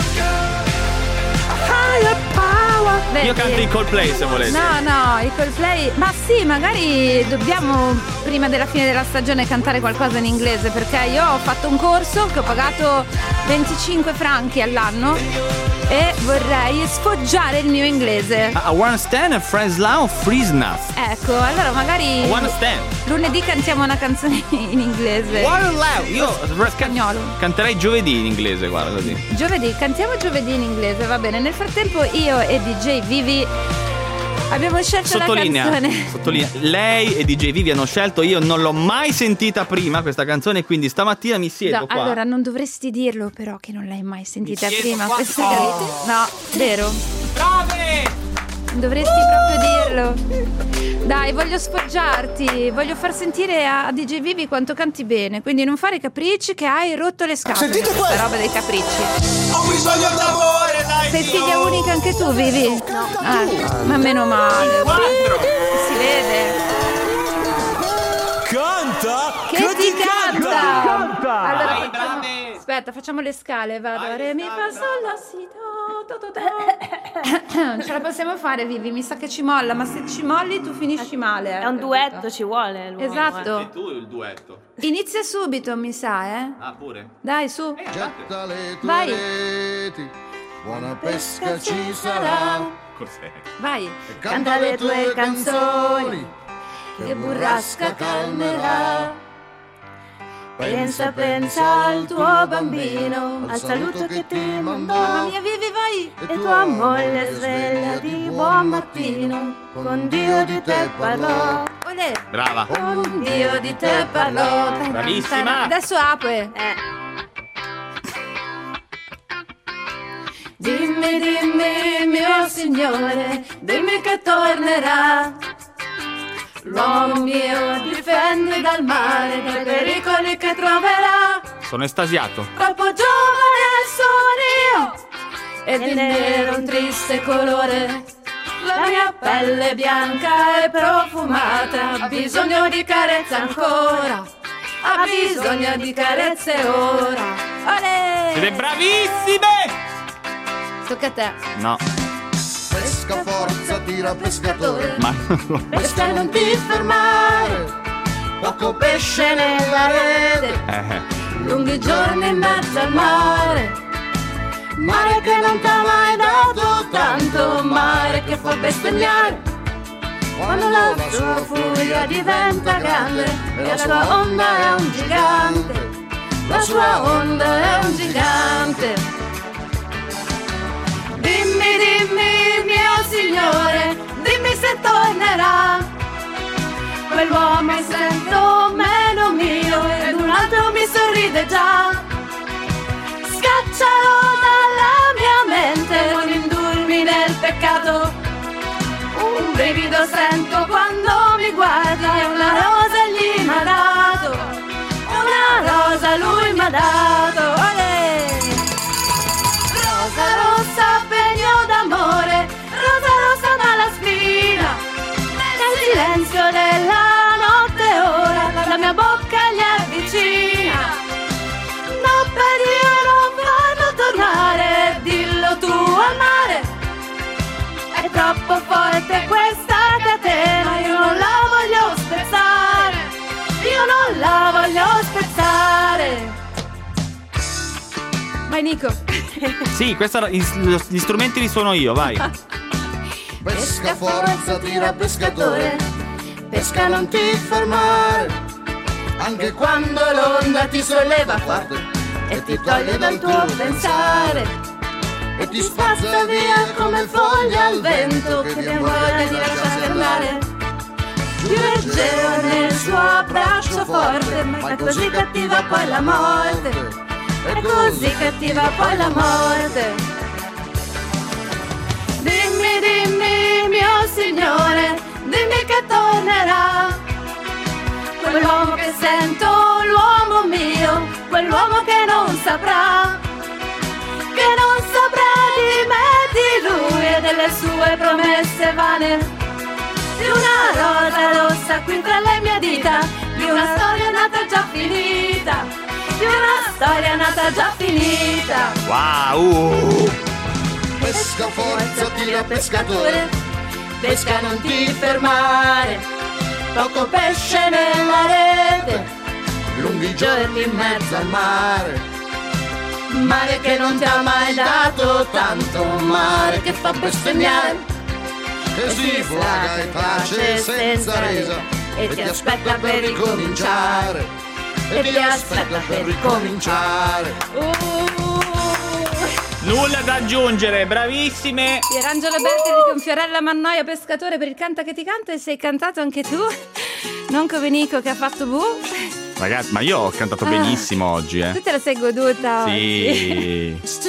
Io canto i Coldplay se volete. No, i Coldplay. Ma sì, magari dobbiamo prima della fine della stagione cantare qualcosa in inglese, perché io ho fatto un corso che ho pagato 25 franchi all'anno e vorrei sfoggiare il mio inglese. I wanna stand a friend's lounge freeze nuts. Ecco, allora magari I wanna stand. lunedì cantiamo una canzone in inglese. Io spagnolo. Canterei giovedì in inglese, guarda così. Giovedì, cantiamo giovedì in inglese, va bene. Nel frattempo io e DJ Vivi abbiamo scelto la canzone. Sottolinea, lei e DJ Vivi hanno scelto, io non l'ho mai sentita prima questa canzone, quindi stamattina mi siedo qua. Allora non dovresti dirlo però che non l'hai mai sentita prima qua. questa canzone. No, vero? Brave! Dovresti proprio dirlo. Dai, voglio sfoggiarti, voglio far sentire a DJ Vivi quanto canti bene, quindi non fare capricci che hai rotto le scatole. Sentite questa questo! roba dei capricci. Ho bisogno d'amore, dai! Sei figlia unica anche tu, Vivi? No. Ma meno male. Si vede. Canta! Che ti canta! Allora, Dai, brave! aspetta, facciamo le scale. Vado. Re, mi, fa, sol, la, si, do, do, do. Ce la possiamo fare, Vivi? Mi sa che ci molla, ma se ci molli tu finisci male. È un duetto, ci vuole. l'uomo, Esatto. E tu il duetto. Inizia subito, mi sa, eh? Ah, pure? Dai, su. Getta le tue Vai. reti, buona pesca ci sarà. Cos'è? Vai. E Canta le tue canzoni, che burrasca calmerà. Pensa al tuo bambino, al saluto che ti mandò. Mamma mia, Vivi, vai. E tua moglie sveglia di buon mattino, con Dio di te parlò. Olè. Brava. Con Dio di te parlò. Bravissima. Adesso apre. Dimmi, dimmi, mio signore, dimmi che tornerà. L'uomo mio difendi dal male, dai pericoli che troverà. Sono estasiato. Troppo giovane sono io, ed il nero un triste colore. La mia pelle bianca e profumata ha bisogno di carezze ancora. Ha bisogno di carezze ora. Olè! Siete bravissime! Tocca a te. No, Pesca forza, tira pescatore, ma Pesca e non ti fermare, poco pesce nella rete, lunghi giorni in mezzo al mare. Mare che non t'ha mai dato tanto, mare che fa bestemmiare quando la sua furia diventa grande e la sua onda è un gigante. La sua onda è un gigante. Dimmi, dimmi, mio signore, dimmi se tornerà. Quell'uomo è sento meno mio ed un altro mi sorride già. Scaccialo dalla mia mente, non indurmi nel peccato. Un brivido sento quando mi guarda e una rosa gli m'ha dato. Una rosa lui m'ha dato. Olè! Rosa rossa, pegno d'amore, rosa rossa dalla spina. Nel silenzio della notte ora Vai Nico. Sì, gli strumenti li suono io, vai. Pesca forza, tira pescatore, pesca non ti fermare, anche quando l'onda ti solleva forte E ti toglie dal tuo pensare e ti spazza via come foglia al vento che ti voglia di lasciarti andare. più leggero nel suo abbraccio forte, ma è così cattiva poi la morte, è così cattiva poi la morte. Dimmi, dimmi mio signore, dimmi che tornerà quell'uomo che sento, l'uomo mio, quell'uomo che non saprà di me, di lui e delle sue promesse vane, di una rosa rossa qui tra le mie dita, di una storia nata già finita, di una storia nata già finita. Wow! Pesca forza, tira pescatore, pesca non ti fermare, poco pesce nella rete, lunghi giorni in mezzo al mare, mare che non ti ha mai dato tanto, mare che fa bestemmiare, che si flaga e tace senza resa e ti aspetta per ricominciare, e ti aspetta per ricominciare. Nulla da aggiungere, bravissime! Pierangelo Berti con Fiorella Mannoia, pescatore per il Canta che ti canta, e sei cantato anche tu, non come Nico che ha fatto bu. Ragazzi, ma io ho cantato benissimo oggi, Tu te la sei goduta oggi. Sì.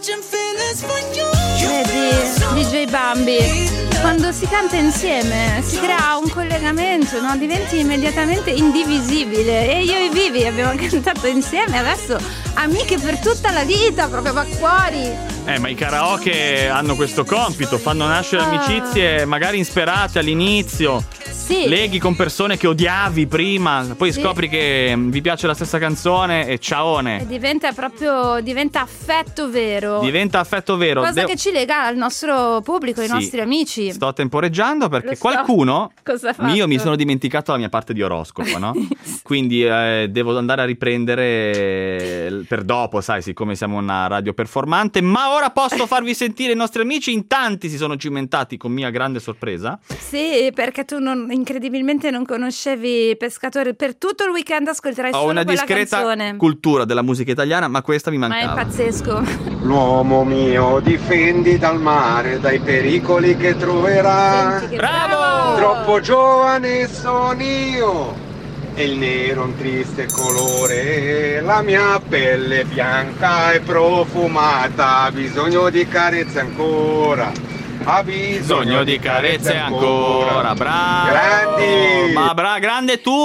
Vedi, DJ Bambi, quando si canta insieme si crea un collegamento, no? Diventi immediatamente indivisibile. E io e Vivi abbiamo cantato insieme, adesso amiche per tutta la vita, proprio fuori. Ma i karaoke hanno questo compito, fanno nascere amicizie magari insperate all'inizio. Sì. Leghi con persone che odiavi prima, poi Sì. scopri che vi piace la stessa canzone e ciaone. E diventa affetto vero. Diventa affetto vero. Cosa che ci lega al nostro pubblico, ai Sì. nostri amici. Sto temporeggiando perché Lo so. qualcuno. Cosa ha fatto? Io mi sono dimenticato la mia parte di oroscopo, no? Quindi devo andare a riprendere per dopo, sai, siccome siamo una radio performante. Ma ora posso farvi sentire i nostri amici. In tanti si sono cimentati con mia grande sorpresa. Sì, perché tu incredibilmente non conoscevi Pescatore. Per tutto il weekend ascolterai Ho solo una quella discreta canzone. cultura della musica italiana, ma questa mi Ma mancava. è pazzesco. L'uomo mio, difendi dal mare, dai pericoli che troverà. Senti che Bravo! Troppo giovane sono io, e il nero è un triste colore. La mia pelle bianca e profumata, ha bisogno di carezze ancora. Ha Bisogno di carezze ancora. Bravo! Grandi! Ma grande tu!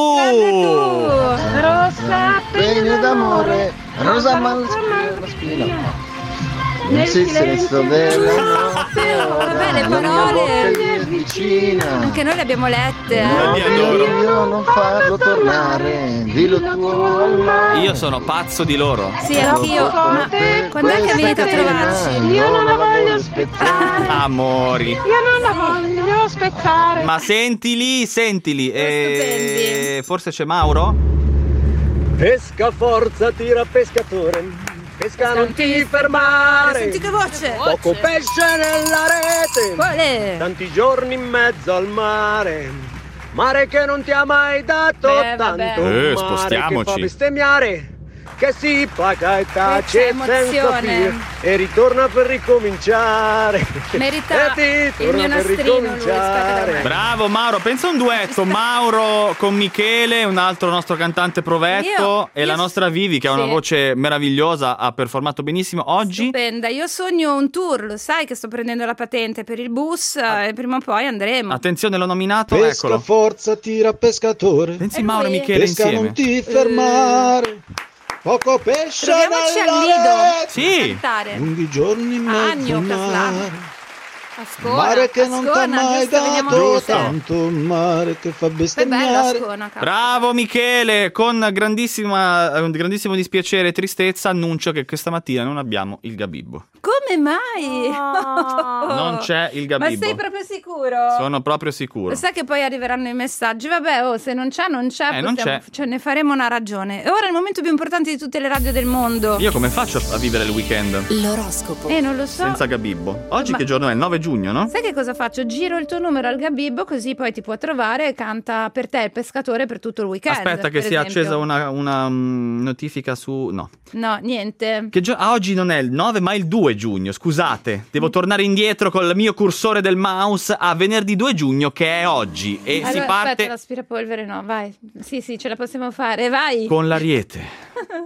Rossa Pegno d'amore, rosa maschera, nel silenzio della notte, Vabbè, le la mia parole. bocca gli è vicina. Anche noi le abbiamo lette. Io li adoro. Io non farlo tornare, dillo tuo al mare. Io sono pazzo di loro. Sì, anch'io. Ma quando è che venite a trovarci? Io non la voglio spezzare. Amori. io non la voglio spezzare. Ma sentili. Stupendi. Forse c'è Mauro? Pesca forza, tira pescatore. Pesca non ti fermare. Senti che voce. Poco pesce nella rete. Quale? Tanti giorni in mezzo al mare. Mare che non ti ha mai dato Vabbè. tanto. Mare Spostiamoci. che fa bestemmiare. Che si paga e tace Che senza emozione. fine. E ritorna per ricominciare. Merita E il torna mio per nastrino lui, ricominciare. Bravo Mauro, pensa a un duetto. Mauro con Michele, un altro nostro cantante provetto, e la nostra Vivi che ha una sì. voce meravigliosa, ha performato benissimo oggi. Stupenda. Io sogno un tour, lo sai che sto prendendo la patente per il bus e prima o poi andremo. Attenzione, l'ho nominato, Pesca eccolo. forza, tira pescatore. Pensi È Mauro e lui. Michele Pesca insieme. non ti fermare. Poco pesce Proviamoci al nella nido. rete. Sì. Cantare. Lunghi giorni in mezzo Agno, al Caslano. mare. Ascona. Mare che non ti ha Ascona, mai giusto, veniamo dato tutte. tanto. Mare che fa Poi bella bestemmiare. Ascona, cavolo. Bravo Michele, con un grandissimo dispiacere e tristezza annuncio che questa mattina non abbiamo il Gabibbo. Come come mai? Non c'è il Ma gabibbo. sei proprio sicuro? Sono proprio sicuro. Lo sai che poi arriveranno i messaggi? Vabbè, se non c'è, non c'è. Non c'è. Cioè, ne faremo una ragione. E ora è il momento più importante di tutte le radio del mondo. Io come faccio a vivere il weekend? L'oroscopo. Non lo so. Senza gabibbo. Oggi Ma- che giorno è? Il 9 giugno, no? Sai che cosa faccio? Giro il tuo numero al gabibbo, così poi ti può trovare e canta per te il pescatore per tutto il weekend. Aspetta che per sia esempio. accesa una notifica su... No. No, niente. Oggi non è il 9 ma il 2 giugno, scusate. Devo tornare indietro col mio cursore del mouse a venerdì 2 giugno che è oggi. E Allora, si parte aspetta, l'aspirapolvere no, vai. Sì, ce la possiamo fare, vai. con l'Ariete.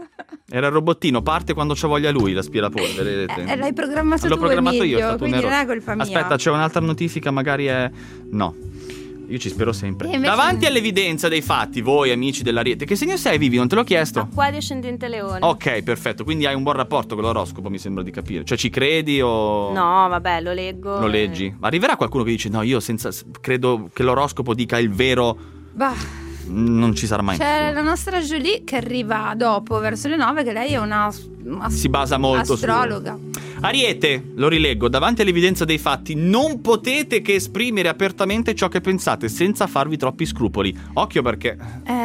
Era il robottino, parte quando c'ho voglia lui l'aspirapolvere. vedete? L'hai programmato L'ho tu, programmato Emilio, io, è stato un quindi non errore. è colpa mia. Aspetta, c'è un'altra notifica, magari è... No. Io ci spero sempre. E invece- Davanti all'evidenza dei fatti, voi amici dell'Ariete, che segno sei, Vivi? Non te l'ho chiesto. Acquario ascendente leone. Ok, perfetto, quindi hai un buon rapporto con l'oroscopo, mi sembra di capire. Cioè ci credi o... No, vabbè, lo leggo. Lo leggi? Arriverà qualcuno che dice no, io credo che l'oroscopo dica il vero. Bah. Non ci sarà mai C'è nessuno. la nostra Julie che arriva dopo, verso le 9, che lei è una Si basa molto astrologa. Ariete, lo rileggo, davanti all'evidenza dei fatti non potete che esprimere apertamente ciò che pensate senza farvi troppi scrupoli. Occhio perché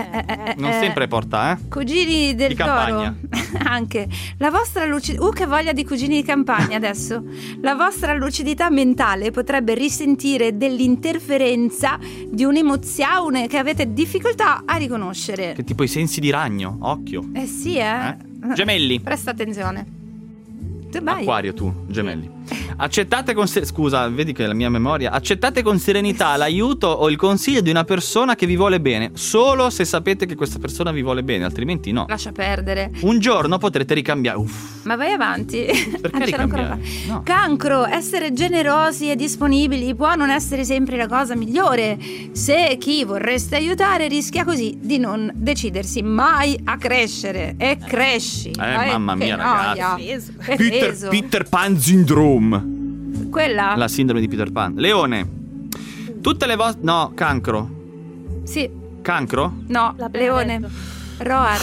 non sempre porta, Cugini del Di Toro. campagna. Anche la vostra lucidità. Che voglia di cugini di campagna adesso. La vostra lucidità mentale potrebbe risentire dell'interferenza di un'emozione che avete difficoltà a riconoscere. Che tipo i sensi di ragno, occhio. Sì, Gemelli. Presta attenzione. Tu vai. Acquario tu, gemelli. Accettate con scusa, vedi che la mia memoria. Accettate con serenità l'aiuto o il consiglio di una persona che vi vuole bene, solo se sapete che questa persona vi vuole bene, altrimenti no. Lascia perdere. Un giorno potrete ricambiare. Uff. Ma vai avanti. Perché C'era ancora ricambiare? No. Cancro, essere generosi e disponibili può non essere sempre la cosa migliore. Se chi vorreste aiutare rischia così di non decidersi mai a crescere. E cresci. Mamma che mia, noia. ragazzi. Che peso. Peter Pan Syndrome. Quella? La sindrome di Peter Pan. Leone. Tutte le vostre... No, cancro. Sì. Cancro? No, L'appena leone. detto. Roar.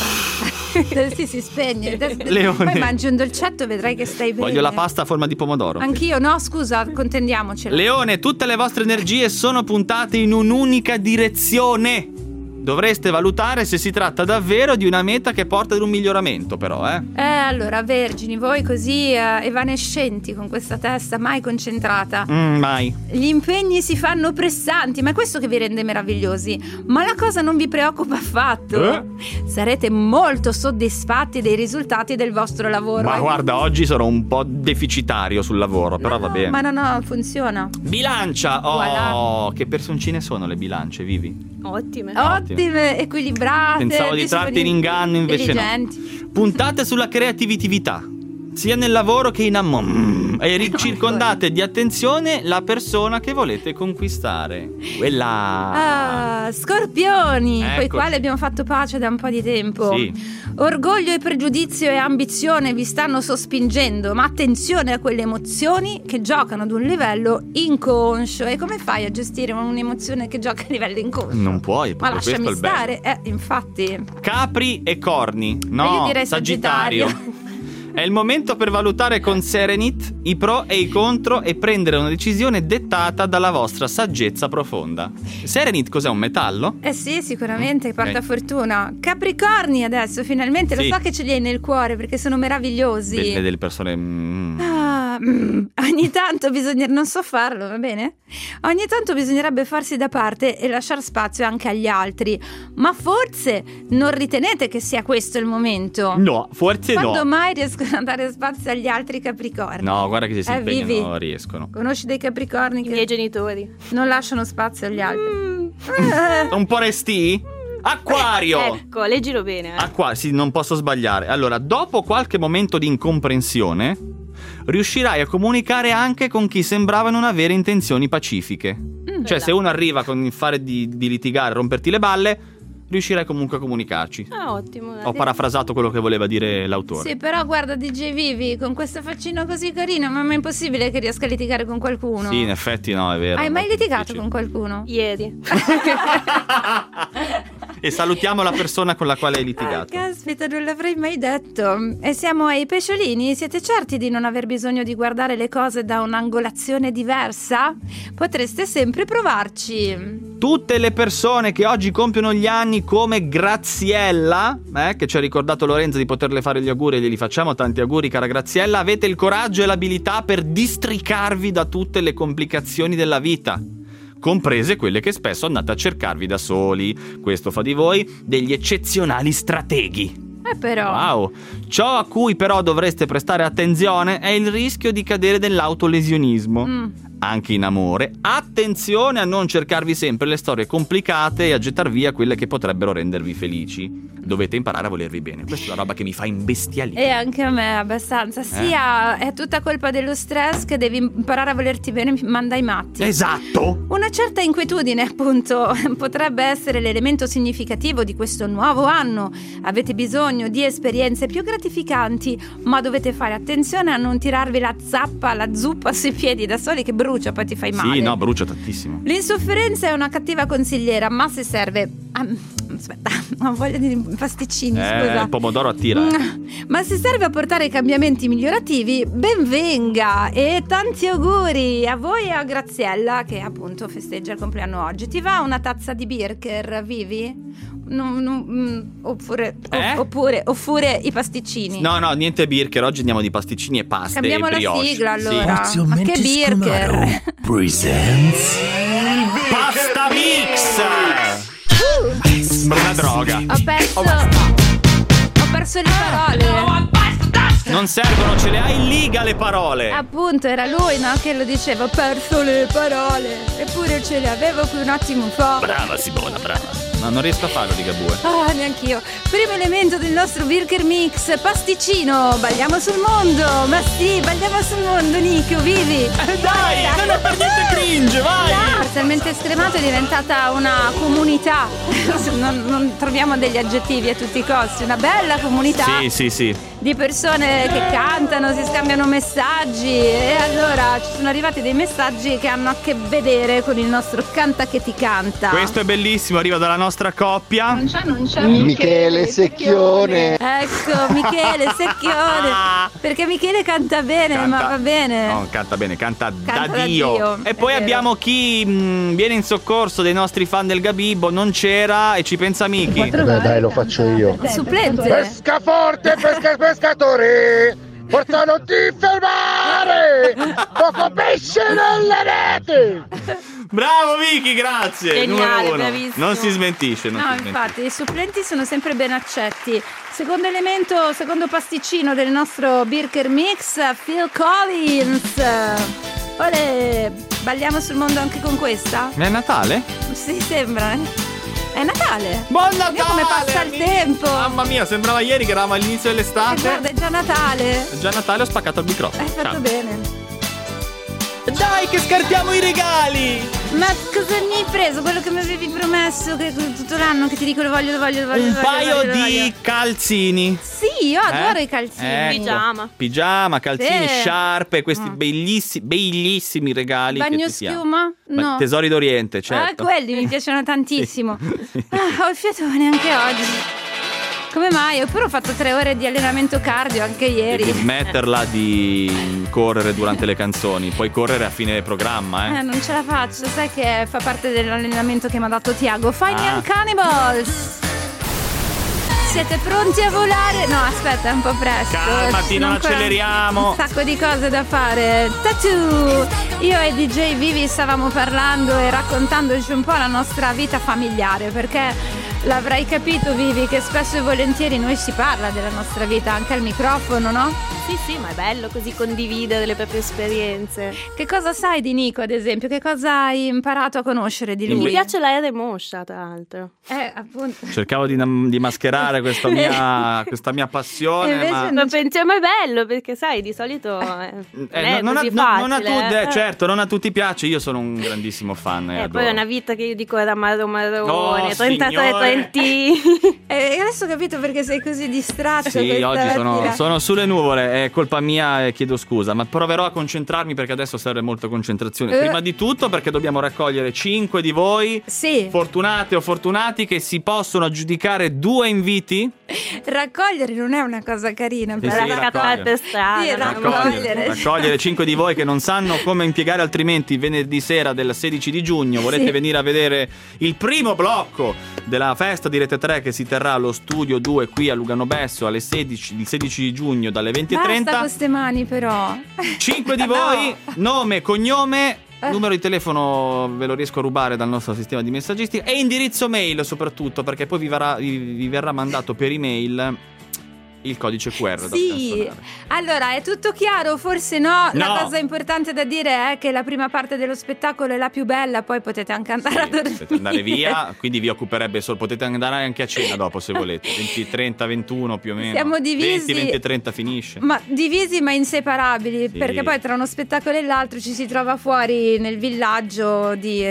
Sì, si spegne. Leone. Poi mangi un dolcetto e vedrai che stai bene. Voglio la pasta a forma di pomodoro. Anch'io, no, scusa, contendiamocela. Leone, tutte le vostre energie sono puntate in un'unica direzione. Dovreste valutare se si tratta davvero di una meta che porta ad un miglioramento, però, Allora, vergini, voi così evanescenti con questa testa mai concentrata. Mai. Gli impegni si fanno pressanti, ma è questo che vi rende meravigliosi. Ma la cosa non vi preoccupa affatto. Sarete molto soddisfatti dei risultati del vostro lavoro. Ma guarda, oggi sono un po' deficitario sul lavoro, però va bene. Ma no, funziona. Bilancia! Oh, Voilà. che personcine sono le bilance, Vivi? Ottime. Ottime, equilibrate. Pensavo di trarti in inganno, invece no. intelligenti. Puntate sulla creatività, sia nel lavoro che in amore. E circondate di attenzione la persona che volete conquistare. Quella. Scorpioni, con i Eccoci. quali abbiamo fatto pace da un po' di tempo. Sì. Orgoglio e pregiudizio e ambizione vi stanno sospingendo, ma attenzione a quelle emozioni che giocano ad un livello inconscio. E come fai a gestire un'emozione che gioca a livello inconscio? Non puoi, Ma proprio lasciami questo è il bello. stare, infatti. Capri e corni. Ma io No, direi Sagittario. È il momento per valutare con serenit i pro e i contro e prendere una decisione dettata dalla vostra saggezza profonda. Serenit cos'è, un metallo? Sì, sicuramente porta Ok. fortuna. Capricorni adesso, finalmente, Sì. lo so che ce li hai nel cuore perché sono meravigliosi. Delle persone... Ogni tanto bisogna, non so farlo, va bene? Ogni tanto bisognerebbe farsi da parte e lasciare spazio anche agli altri. Ma forse non ritenete che sia questo il momento? No, forse Quando no. mai riescono a dare spazio agli altri Capricorni? No, guarda che se si impegnano Vivi. riescono. Conosci dei Capricorni I miei che genitori. non lasciano spazio agli altri? Un po' resti? Acquario! Ecco, leggilo bene. Sì, non posso sbagliare. Allora, dopo qualche momento di incomprensione, riuscirai a comunicare anche con chi sembrava non avere intenzioni pacifiche. Cioè, se uno arriva con il fare di litigare, romperti le balle, riuscirai comunque a comunicarci. Ah, ottimo. Ho parafrasato quello che voleva dire l'autore. Sì, però guarda DJ Vivi, con questo faccino così carino, ma è impossibile che riesca a litigare con qualcuno. Sì, in effetti no, è vero. Hai è mai molto litigato difficile. con qualcuno? Ieri. E salutiamo la persona con la quale hai litigato. Caspita, non l'avrei mai detto. E siamo ai pesciolini? Siete certi di non aver bisogno di guardare le cose da un'angolazione diversa? Potreste sempre provarci. Tutte le persone che oggi compiono gli anni, come Graziella, che ci ha ricordato Lorenzo di poterle fare gli auguri, e glieli facciamo tanti auguri, cara Graziella, avete il coraggio e l'abilità per districarvi da tutte le complicazioni della vita, comprese quelle che spesso andate a cercarvi da soli. Questo fa di voi degli eccezionali strateghi. Però. Wow. Ciò a cui però dovreste prestare attenzione è il rischio di cadere nell'autolesionismo. Anche in amore, attenzione a non cercarvi sempre le storie complicate e a gettar via quelle che potrebbero rendervi felici. Dovete imparare a volervi bene. Questa è la roba che mi fa imbestialire. E anche a me abbastanza. Sia è tutta colpa dello stress, che devi imparare a volerti bene, mi manda i matti. Esatto. Una certa inquietudine, appunto, potrebbe essere l'elemento significativo di questo nuovo anno. Avete bisogno di esperienze più gratificanti, ma dovete fare attenzione a non tirarvi la zuppa sui piedi da soli, che brucia, poi ti fai male. Sì, no, brucia tantissimo. L'insofferenza è una cattiva consigliera, ma se serve... aspetta, ho voglia di pasticcini, scusa. Il pomodoro attira. Ma se serve a portare cambiamenti migliorativi, ben venga. E tanti auguri a voi e a Graziella, che appunto festeggia il compleanno oggi. Ti va una tazza di Birker, Vivi? Oppure i pasticcini. No, niente Birker, oggi andiamo di pasticcini e pasta. Cambiamo e brioche. la sigla allora. Sì. Ma che Birker? Presents Pasta Mix! Una droga. Ho perso le parole. Non servono, ce le hai in liga le parole. Appunto, era lui, no, che lo diceva. Ho perso le parole. Eppure ce le avevo qui un attimo fa. Brava Simona, brava. Ma non riesco a farlo di Gabue. Neanch'io. Primo elemento del nostro Birker Mix, pasticcino. Balliamo sul mondo. Ma sì, balliamo sul mondo, Nico, vivi. Dai, non è per niente cringe, vai. Parzialmente Scremato è diventata una comunità. non troviamo degli aggettivi a tutti i costi. Una bella comunità. Sì. Di persone che cantano, si scambiano messaggi. E allora ci sono arrivati dei messaggi che hanno a che vedere con il nostro Canta che ti canta. Questo è bellissimo, arriva dalla nostra coppia. Non c'è Michele Secchione. Ecco, Michele Secchione. Perché Michele canta bene, ma va bene. No, canta bene, canta da da Dio. Dio, E poi è abbiamo chi viene in soccorso dei nostri fan del Gabibbo, non c'era e ci pensa Miki. Dai, lo faccio io. Supplente. Pesca forte, pescatori! Forza non ti fermare! Poco pesce nelle reti! Bravo Miki, grazie. Geniale, Numero 1. bravissimo. Non si smentisce. No, infatti, i supplenti sono sempre ben accetti. Secondo elemento, secondo pasticcino del nostro Birker Mix, Phil Collins. Olè, balliamo sul mondo anche con questa? Ma è Natale? Sì, sembra. È Natale. Buon Natale! Vedi come passa il tempo. Mamma mia, sembrava ieri che eravamo all'inizio E dell'estate. guarda, è già Natale. È già Natale, ho spaccato il microfono. Hai fatto Ciao. bene. Dai che scartiamo i regali! Ma cosa mi hai preso? Quello che mi avevi promesso che tutto l'anno che ti dico lo voglio. Un paio di calzini. Sì, io adoro i calzini. Ecco. Pigiama, calzini, Sì. sciarpe, questi bellissimi regali. Bagno che ti siamo. schiuma? No. Tesori d'Oriente, certo. Quelli mi piacciono tantissimo. Ho il fiatone anche oggi. Come mai? Però ho fatto 3 ore di allenamento cardio anche ieri. Devi smetterla di correre durante le canzoni, puoi correre a fine programma, Non ce la faccio, sai che fa parte dell'allenamento che mi ha dato Tiago. Final Cannibals! Siete pronti a volare? No, aspetta, è un po' presto. Calmati, non Ancora acceleriamo. Un sacco di cose da fare. Tattoo! Io e DJ Vivi stavamo parlando e raccontandoci un po' la nostra vita familiare, perché l'avrai capito, Vivi, che spesso e volentieri noi si parla della nostra vita anche al microfono, no? Sì, ma è bello così condividere le proprie esperienze. Che cosa sai di Nico, ad esempio? Che cosa hai imparato a conoscere di lui? Mi piace l'aereo moscia, tra l'altro. Appunto. Cercavo di mascherare questa mia passione, Invece ma Ma pensiamo è bello perché sai, di solito non è così facile. certo, non a tutti piace. Io sono un grandissimo fan. Poi è una vita che io dico era marrone, Oh, 33 Senti. E adesso ho capito perché sei così distratto. Sì, questa oggi mattina. sono sulle nuvole, è colpa mia e chiedo scusa, ma proverò a concentrarmi perché adesso serve molta concentrazione. Prima di tutto perché dobbiamo raccogliere 5 di voi, Sì. fortunate o fortunati, che si possono aggiudicare 2 inviti. Raccogliere non è una cosa carina. Sì, però. sì, Raccattare strada. Sì, raccogliere. Raccogliere 5 di voi che non sanno come impiegare altrimenti venerdì sera del 16 di giugno. Volete Sì. venire a vedere il primo blocco della festa di Rete 3 che si terrà allo Studio 2 qui a Lugano Besso alle 16, il 16 di giugno dalle 20:30. Basta con ste mani però. 5 di voi, nome, cognome, numero di telefono ve lo riesco a rubare dal nostro sistema di messaggistica e indirizzo mail soprattutto, perché poi vi verrà mandato per email il codice QR da Sì, scansionare. allora è tutto chiaro? Forse no. La No. cosa importante da dire è che la prima parte dello spettacolo è la più bella, poi potete anche andare a dormire. Potete andare via, quindi vi occuperebbe solo, potete andare anche a cena dopo se volete. 20, 30, 21 più o meno. Siamo divisi. 20, 20 e 30 finisce. Ma divisi ma inseparabili, Sì. perché poi tra uno spettacolo e l'altro ci si trova fuori nel villaggio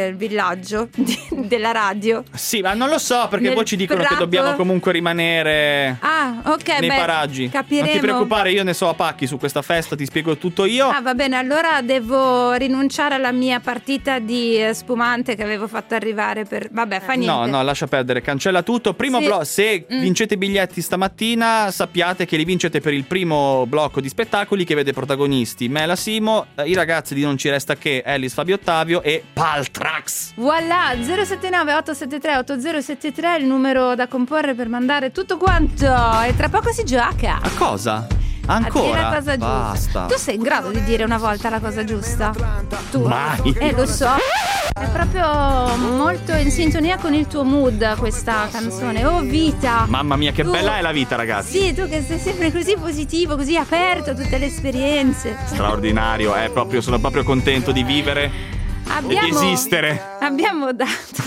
della radio. Sì, ma non lo so perché Nel poi ci dicono che prato. dobbiamo comunque rimanere Ah, ok, nei beh, paraggi. capiremo. Non ti preoccupare, io ne so a pacchi su questa festa, ti spiego tutto io. Ah, va bene, allora devo rinunciare alla mia partita di spumante che avevo fatto arrivare per... Vabbè, fa niente. No, lascia perdere, cancella tutto. Primo Sì. blocco, se vincete biglietti stamattina, sappiate che li vincete per il primo blocco di spettacoli che vede protagonisti Mela Simo, i ragazzi di Non ci resta che, Ellis, Fabio Ottavio e Paltrax. Voilà, 079 873 8073 è il numero da comporre per mandare tutto quanto e tra poco si gioca. A cosa? A Ancora? dire la cosa giusta. Basta. Tu sei in grado di dire una volta la cosa giusta? Tu? Mai. Lo so. È proprio molto in sintonia con il tuo mood questa canzone. Oh vita. Mamma mia, che Tu- bella è la vita, ragazzi. Sì, tu che sei sempre così positivo, così aperto a tutte le esperienze. Straordinario, sono proprio contento di vivere e di esistere. Abbiamo dato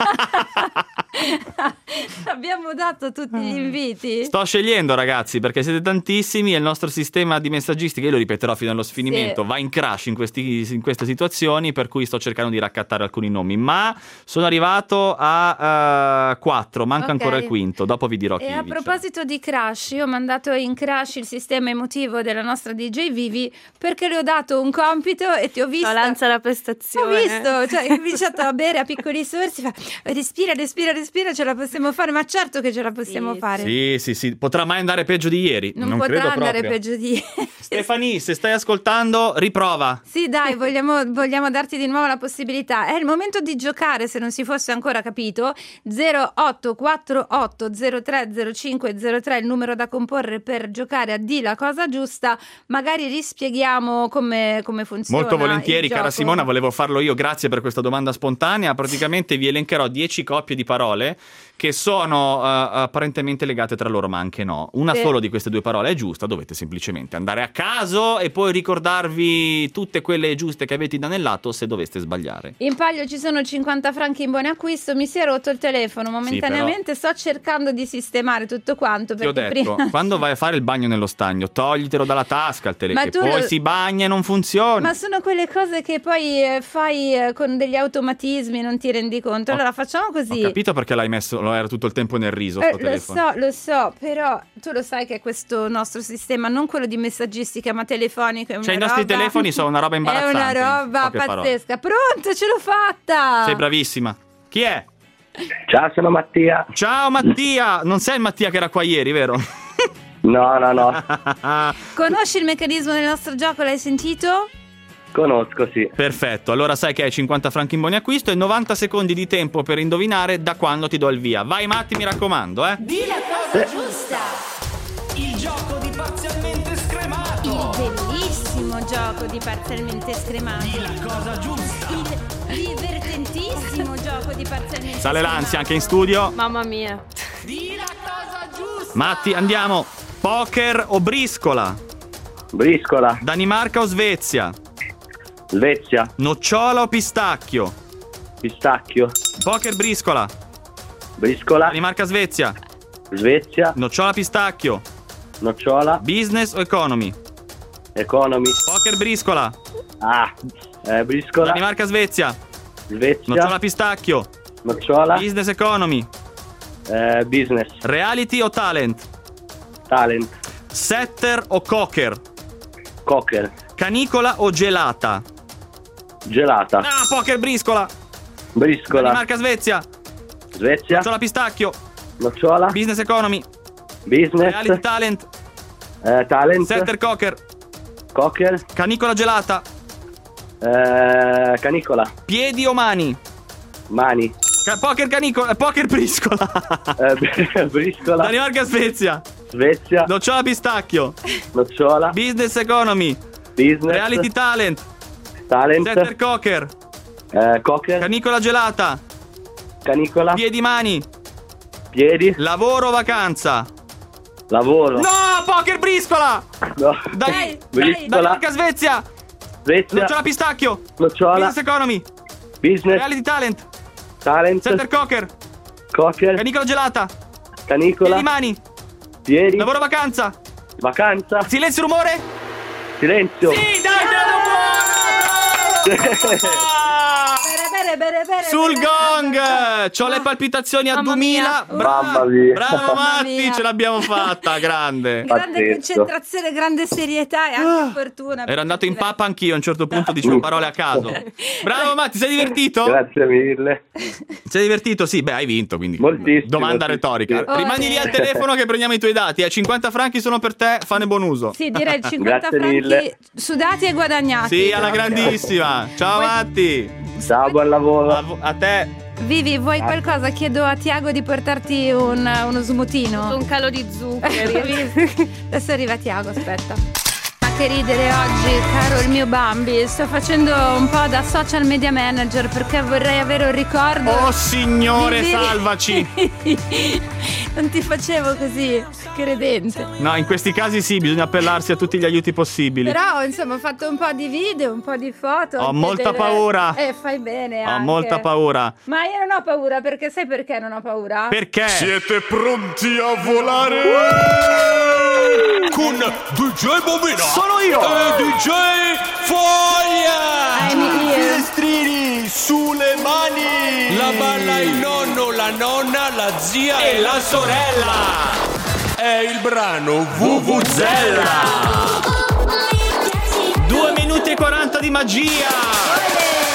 abbiamo dato tutti gli inviti. Sto scegliendo, ragazzi, perché siete tantissimi e il nostro sistema di messaggistica, io lo ripeterò fino allo sfinimento, Sì. va in crash in queste situazioni, per cui sto cercando di raccattare alcuni nomi, ma sono arrivato a 4, manca Ok. ancora il quinto, dopo vi dirò chi E a vincerà. proposito di crash, io ho mandato in crash il sistema emotivo della nostra DJ Vivi perché le ho dato un compito e ti ho visto. Lancia la prestazione. Ho visto, cioè ho cominciato a bere a piccoli sorsi, fa respira, ce la possiamo fare, ma certo che ce la possiamo Sì. fare. Sì, potrà mai andare peggio di ieri? Non credo potrà andare proprio. peggio di Stefani, se stai ascoltando, riprova. Sì, dai, vogliamo darti di nuovo la possibilità. È il momento di giocare, se non si fosse ancora capito. 0848 030503 è il numero da comporre per giocare a Di la cosa giusta. Magari rispieghiamo come funziona. Molto volentieri, il cara gioco. Simona, volevo farlo io, grazie per questa domanda spontanea. Praticamente vi elencherò 10 coppie di parole che sono apparentemente legate tra loro, ma anche no. Una Sì. solo di queste due parole è giusta, dovete semplicemente andare a caso e poi ricordarvi tutte quelle giuste che avete inanellato se doveste sbagliare. In palio ci sono 50 franchi in buon acquisto. Mi si è rotto il telefono momentaneamente, sto cercando di sistemare tutto quanto. Ti ho perché detto, prima... quando vai a fare il bagno nello stagno, toglitelo dalla tasca il telefono, Ma che tu poi lo- si bagna e non funziona. Ma sono quelle cose che poi fai con degli automatismi, non ti rendi conto. Allora facciamo così. Ho capito perché l'hai messo, lo era tutto il tempo nel riso sto telefono. Lo so, però tu lo sai che questo nostro sistema, non quello di messaggistica ma telefonico, è una Cioè, i nostri roba- telefoni sono una roba imbarazzante. È una roba in poche parole. pazzesca. Pronto, ce l'ho fatta! Sei bravissima. Chi è? Ciao, sono Mattia. Ciao Mattia! Non sei il Mattia che era qua ieri, vero? No. Conosci il meccanismo del nostro gioco? L'hai sentito? Conosco, sì. Perfetto, allora sai che hai 50 franchi in buoni acquisto e 90 secondi di tempo per indovinare da quando ti do il via. Vai Matti, mi raccomando, Di la cosa giusta. Il gioco di parzialmente scremato. Il bellissimo gioco di parzialmente scremato. Di la cosa giusta. Il divertentissimo gioco di parzialmente Sale l'ansia scremato. anche in studio. Mamma mia. Di la cosa giusta. Matti, andiamo. Poker o briscola? Briscola, Danimarca o Svezia? Svezia, Nocciola o pistacchio? pistacchio, Poker, briscola. briscola, Danimarca, Svezia. Svezia, Nocciola, pistacchio. nocciola, Business o economy? economy. Poker, briscola. Briscola, Danimarca, Svezia. Svezia, Nocciola, pistacchio. nocciola, Business, economy. Business. Reality o talent? Talent. Setter o cocker? Cocker. Canicola o gelata? Gelata. Ah, poker briscola. Briscola. Danimarca, Svezia. Svezia. Nocciola pistacchio. Nocciola. Business economy. Business. Reality talent. Talent. Setter cocker. Cocker. Canicola gelata. Canicola. Piedi o mani? Mani. Poker canicola. Poker briscola. Briscola. Danimarca, Svezia. Svezia. Nocciola pistacchio. Nocciola. Business economy. Business. Reality talent. Talent. Setter cocker. Cocker. Canicola gelata. Canicola. Piedi mani. Piedi. Lavoro o vacanza? Lavoro. No, poker briscola. No. Danimarca, Svezia. Svezia. Nocciola pistacchio. Nocciola. Business economy. Business. Reality talent. Talent. Setter cocker. Cocker. Canicola gelata. Canicola. Piedi mani. Piedi. Lavoro vacanza. Vacanza. Silenzio rumore. Silenzio. Sì, dai, Bene. sul gong. C'ho le palpitazioni a Mamma 2000. mia. Mamma mia. Bravo Mamma Matti, mia. ce l'abbiamo fatta, grande. Grande Pazzesco. concentrazione, grande serietà e anche fortuna. Ero andato in pappa anch'io, a un certo punto dicevo parole a caso. Bravo Matti, sei divertito? Grazie mille. Sei divertito? Sì, beh, hai vinto, quindi. Moltissimo, Domanda sì. retorica. Oh, Rimani lì al telefono che prendiamo i tuoi dati. 50 franchi sono per te, fane buon uso. Sì, direi 50 Grazie franchi mille. sudati e guadagnati. Sì, alla grandissima. Ciao Matti. Ciao, buon lavoro. A te. Vivi, vuoi qualcosa? Chiedo a Tiago di portarti uno smutino. Un calo di zuccheri. Adesso arriva Tiago, aspetta. Ma che ridere oggi, caro il mio Bambi. Sto facendo un po' da social media manager perché vorrei avere un ricordo. Oh signore, Vivi. salvaci. Non ti facevo così, credente. No, in questi casi sì, bisogna appellarsi a tutti gli aiuti possibili. Però, insomma, ho fatto un po' di video, un po' di foto. Ho anche molta paura. Fai bene Ho anche. molta paura. Ma io non ho paura, perché sai perché non ho paura? Perché? Siete pronti a volare? Con DJ Bobina. Sono io. E DJ Foglia. I'm here. Finestrini sulle mani. La balla il nonno, la nonna, la zia E la sorella. È il brano Vuvuzela. 2 minuti e 40 di magia.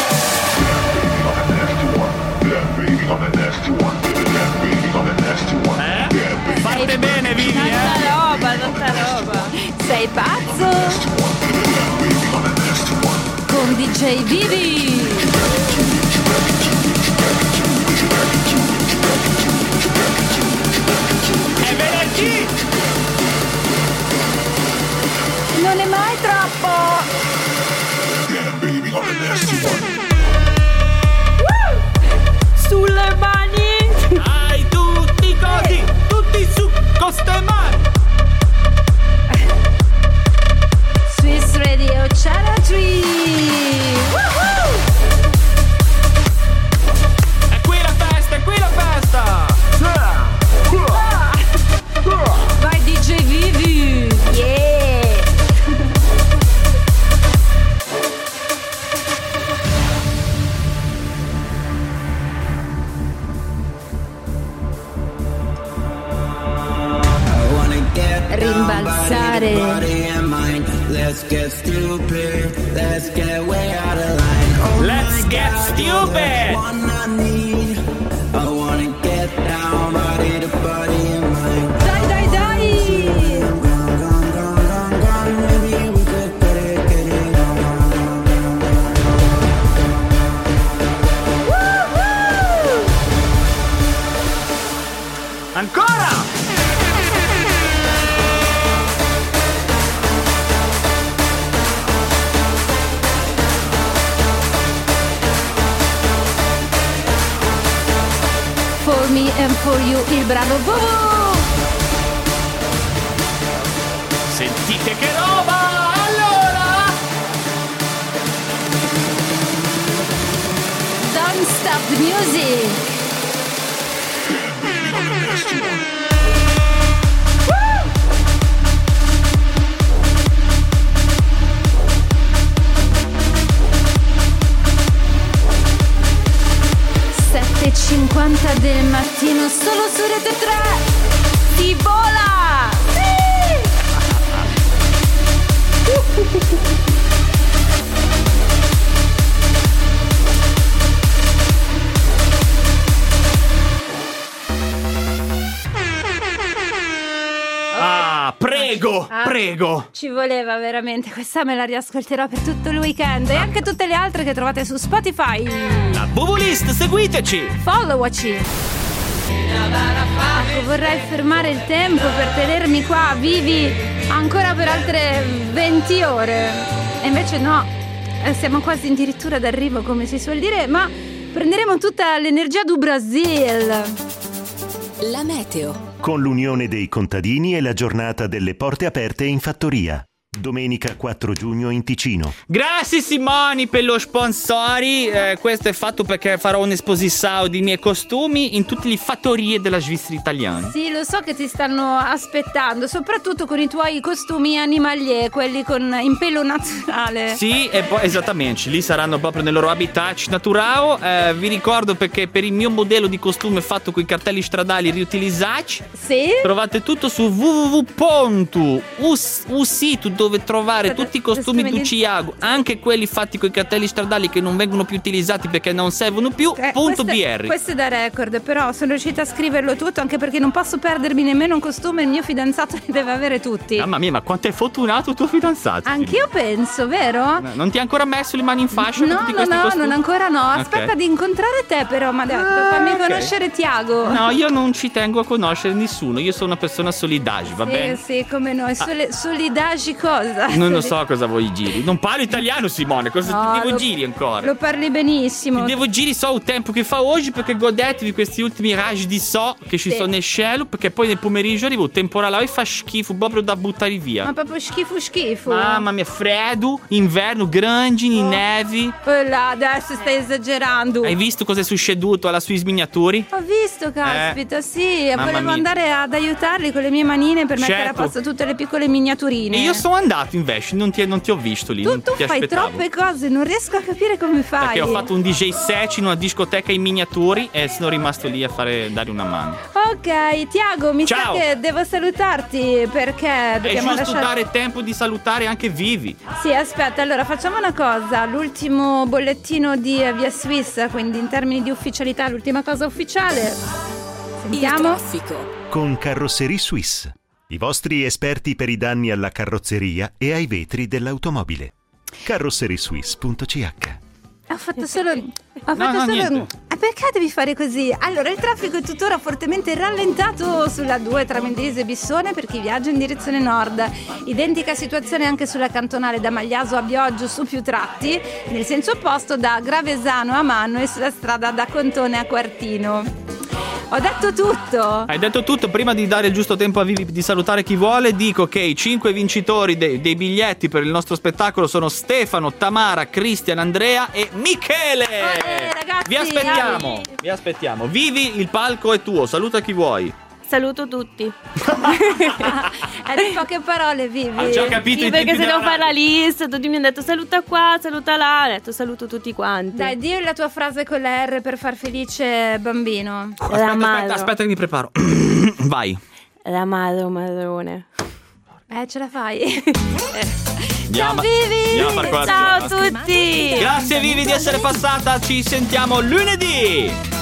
Fate bene, Vivi, Tanta roba. Sei pazzo? Con DJ Vivi. È venerdì. Non è mai troppo. Sulle mani. Ai tutti così, tutti su coste mani. Swiss Radio Channel 3. Woohoo! È qui la festa, è qui la festa. Vai DJ Vivi. Yeah. Rimbalzare. Let's get stupid. Let's get way out of line. Let's get stupid. One I need. I wanna get down, body to body and mind. Dai, dai, dai. Maybe we could get it on. Woohoo! Ancora. For me and for you, il brano Vovo. Sentite che roba. Allora. Don't stop the music. Woo! 7:50 9:50 del mattino, solo su Rete 3. Si vola! Sì! Prego. Ci voleva veramente, questa me la riascolterò per tutto il weekend e anche tutte le altre che trovate su Spotify. La Bubulist, seguiteci. Followci. Ecco, vorrei fermare il tempo per tenermi qua vivi ancora per altre 20 ore. E invece no, siamo quasi addirittura d'arrivo, come si suol dire, ma prenderemo tutta l'energia do Brasil. La meteo. Con l'Unione dei Contadini e la giornata delle porte aperte in fattoria. Domenica 4 giugno in Ticino. Grazie Simoni per lo sponsori. Questo è fatto perché farò un'esposizione di miei costumi in tutte le fattorie della Svizzera italiana. Sì, lo so che ti stanno aspettando, soprattutto con i tuoi costumi animalier, quelli in pelo naturale. Sì, e poi esattamente, lì saranno proprio nel loro habitat naturale. Vi ricordo perché per il mio modello di costume fatto con i cartelli stradali riutilizzati, sì, trovate tutto su www.usito, dove trovare tutti i costumi di Uciago, anche quelli fatti con i cartelli stradali che non vengono più utilizzati perché non servono più. .br. Questo è da record, però sono riuscita a scriverlo tutto, anche perché non posso perdermi nemmeno un costume. Il mio fidanzato li deve avere tutti. Mamma mia, ma quanto è fortunato tuo fidanzato? Anch'io penso, vero? Non ti ha ancora messo le mani in fascia? No, tutti questi costumi? non ancora no. Aspetta di incontrare te, però mi ha detto, fammi conoscere Tiago. No, io non ci tengo a conoscere nessuno. Io sono una persona solidage, va bene? Sì, come noi. Solidagi cosa? Non lo so cosa vuoi giri. Non parlo italiano, Simone. Cosa ti devo giri ancora? Lo parli benissimo. Ti devo giri so il tempo che fa oggi, perché godetevi questi ultimi raggi di so che ci sono nel cielo, perché poi nel pomeriggio arriva il temporale e fa schifo proprio da buttare via. Ma proprio schifo. Mamma mia, freddo, inverno, grandini, nevi. Là, adesso stai esagerando. Hai visto cosa è succeduto alla Swiss Miniaturi? Ho visto, caspita, sì. Volevo andare ad aiutarli con le mie manine per mettere a posto tutte le piccole miniaturine. E io sono andato invece, non ti ho visto lì. Tu fai troppe cose, non riesco a capire come fai. Perché ho fatto un DJ set in una discoteca in miniaturi e sono rimasto lì a dare una mano. Ok, Tiago, mi sa che devo salutarti perché dobbiamo è giusto dare tempo di salutare anche Vivi. Sì, aspetta, allora facciamo una cosa. L'ultimo bollettino di Via Swiss, quindi in termini di ufficialità, l'ultima cosa ufficiale. Sentiamo. Il traffico. Con Carrosserie Swiss, i vostri esperti per i danni alla carrozzeria e ai vetri dell'automobile. carrosserieswiss.ch. Ho fatto solo perché devi fare così? Allora, il traffico è tuttora fortemente rallentato sulla 2 tra Mendrisio e Bissone per chi viaggia in direzione nord. Identica situazione anche sulla cantonale da Magliaso a Bioggio su più tratti, nel senso opposto da Gravesano a Manno e sulla strada da Contone a Quartino. Ho detto tutto. Hai detto tutto. Prima di dare il giusto tempo a Vivi di salutare chi vuole, dico che i 5 vincitori dei biglietti per il nostro spettacolo sono Stefano, Tamara, Cristian, Andrea e Michele. Ragazzi, vi aspettiamo. Vivi, il palco è tuo, saluta chi vuoi. Saluto tutti. È di poche parole, Vivi. Ho già capito. Sì, perché se devo fare la lista, tutti mi hanno detto saluta qua, saluta là. Ho detto saluto tutti quanti. Dai, di la tua frase con la R per far felice bambino. Aspetta che mi preparo. Vai. Ramaro marrone. Ce la fai. Ciao Vivi. Ciao a tutti. Grazie Vivi di essere passata. Ci sentiamo lunedì.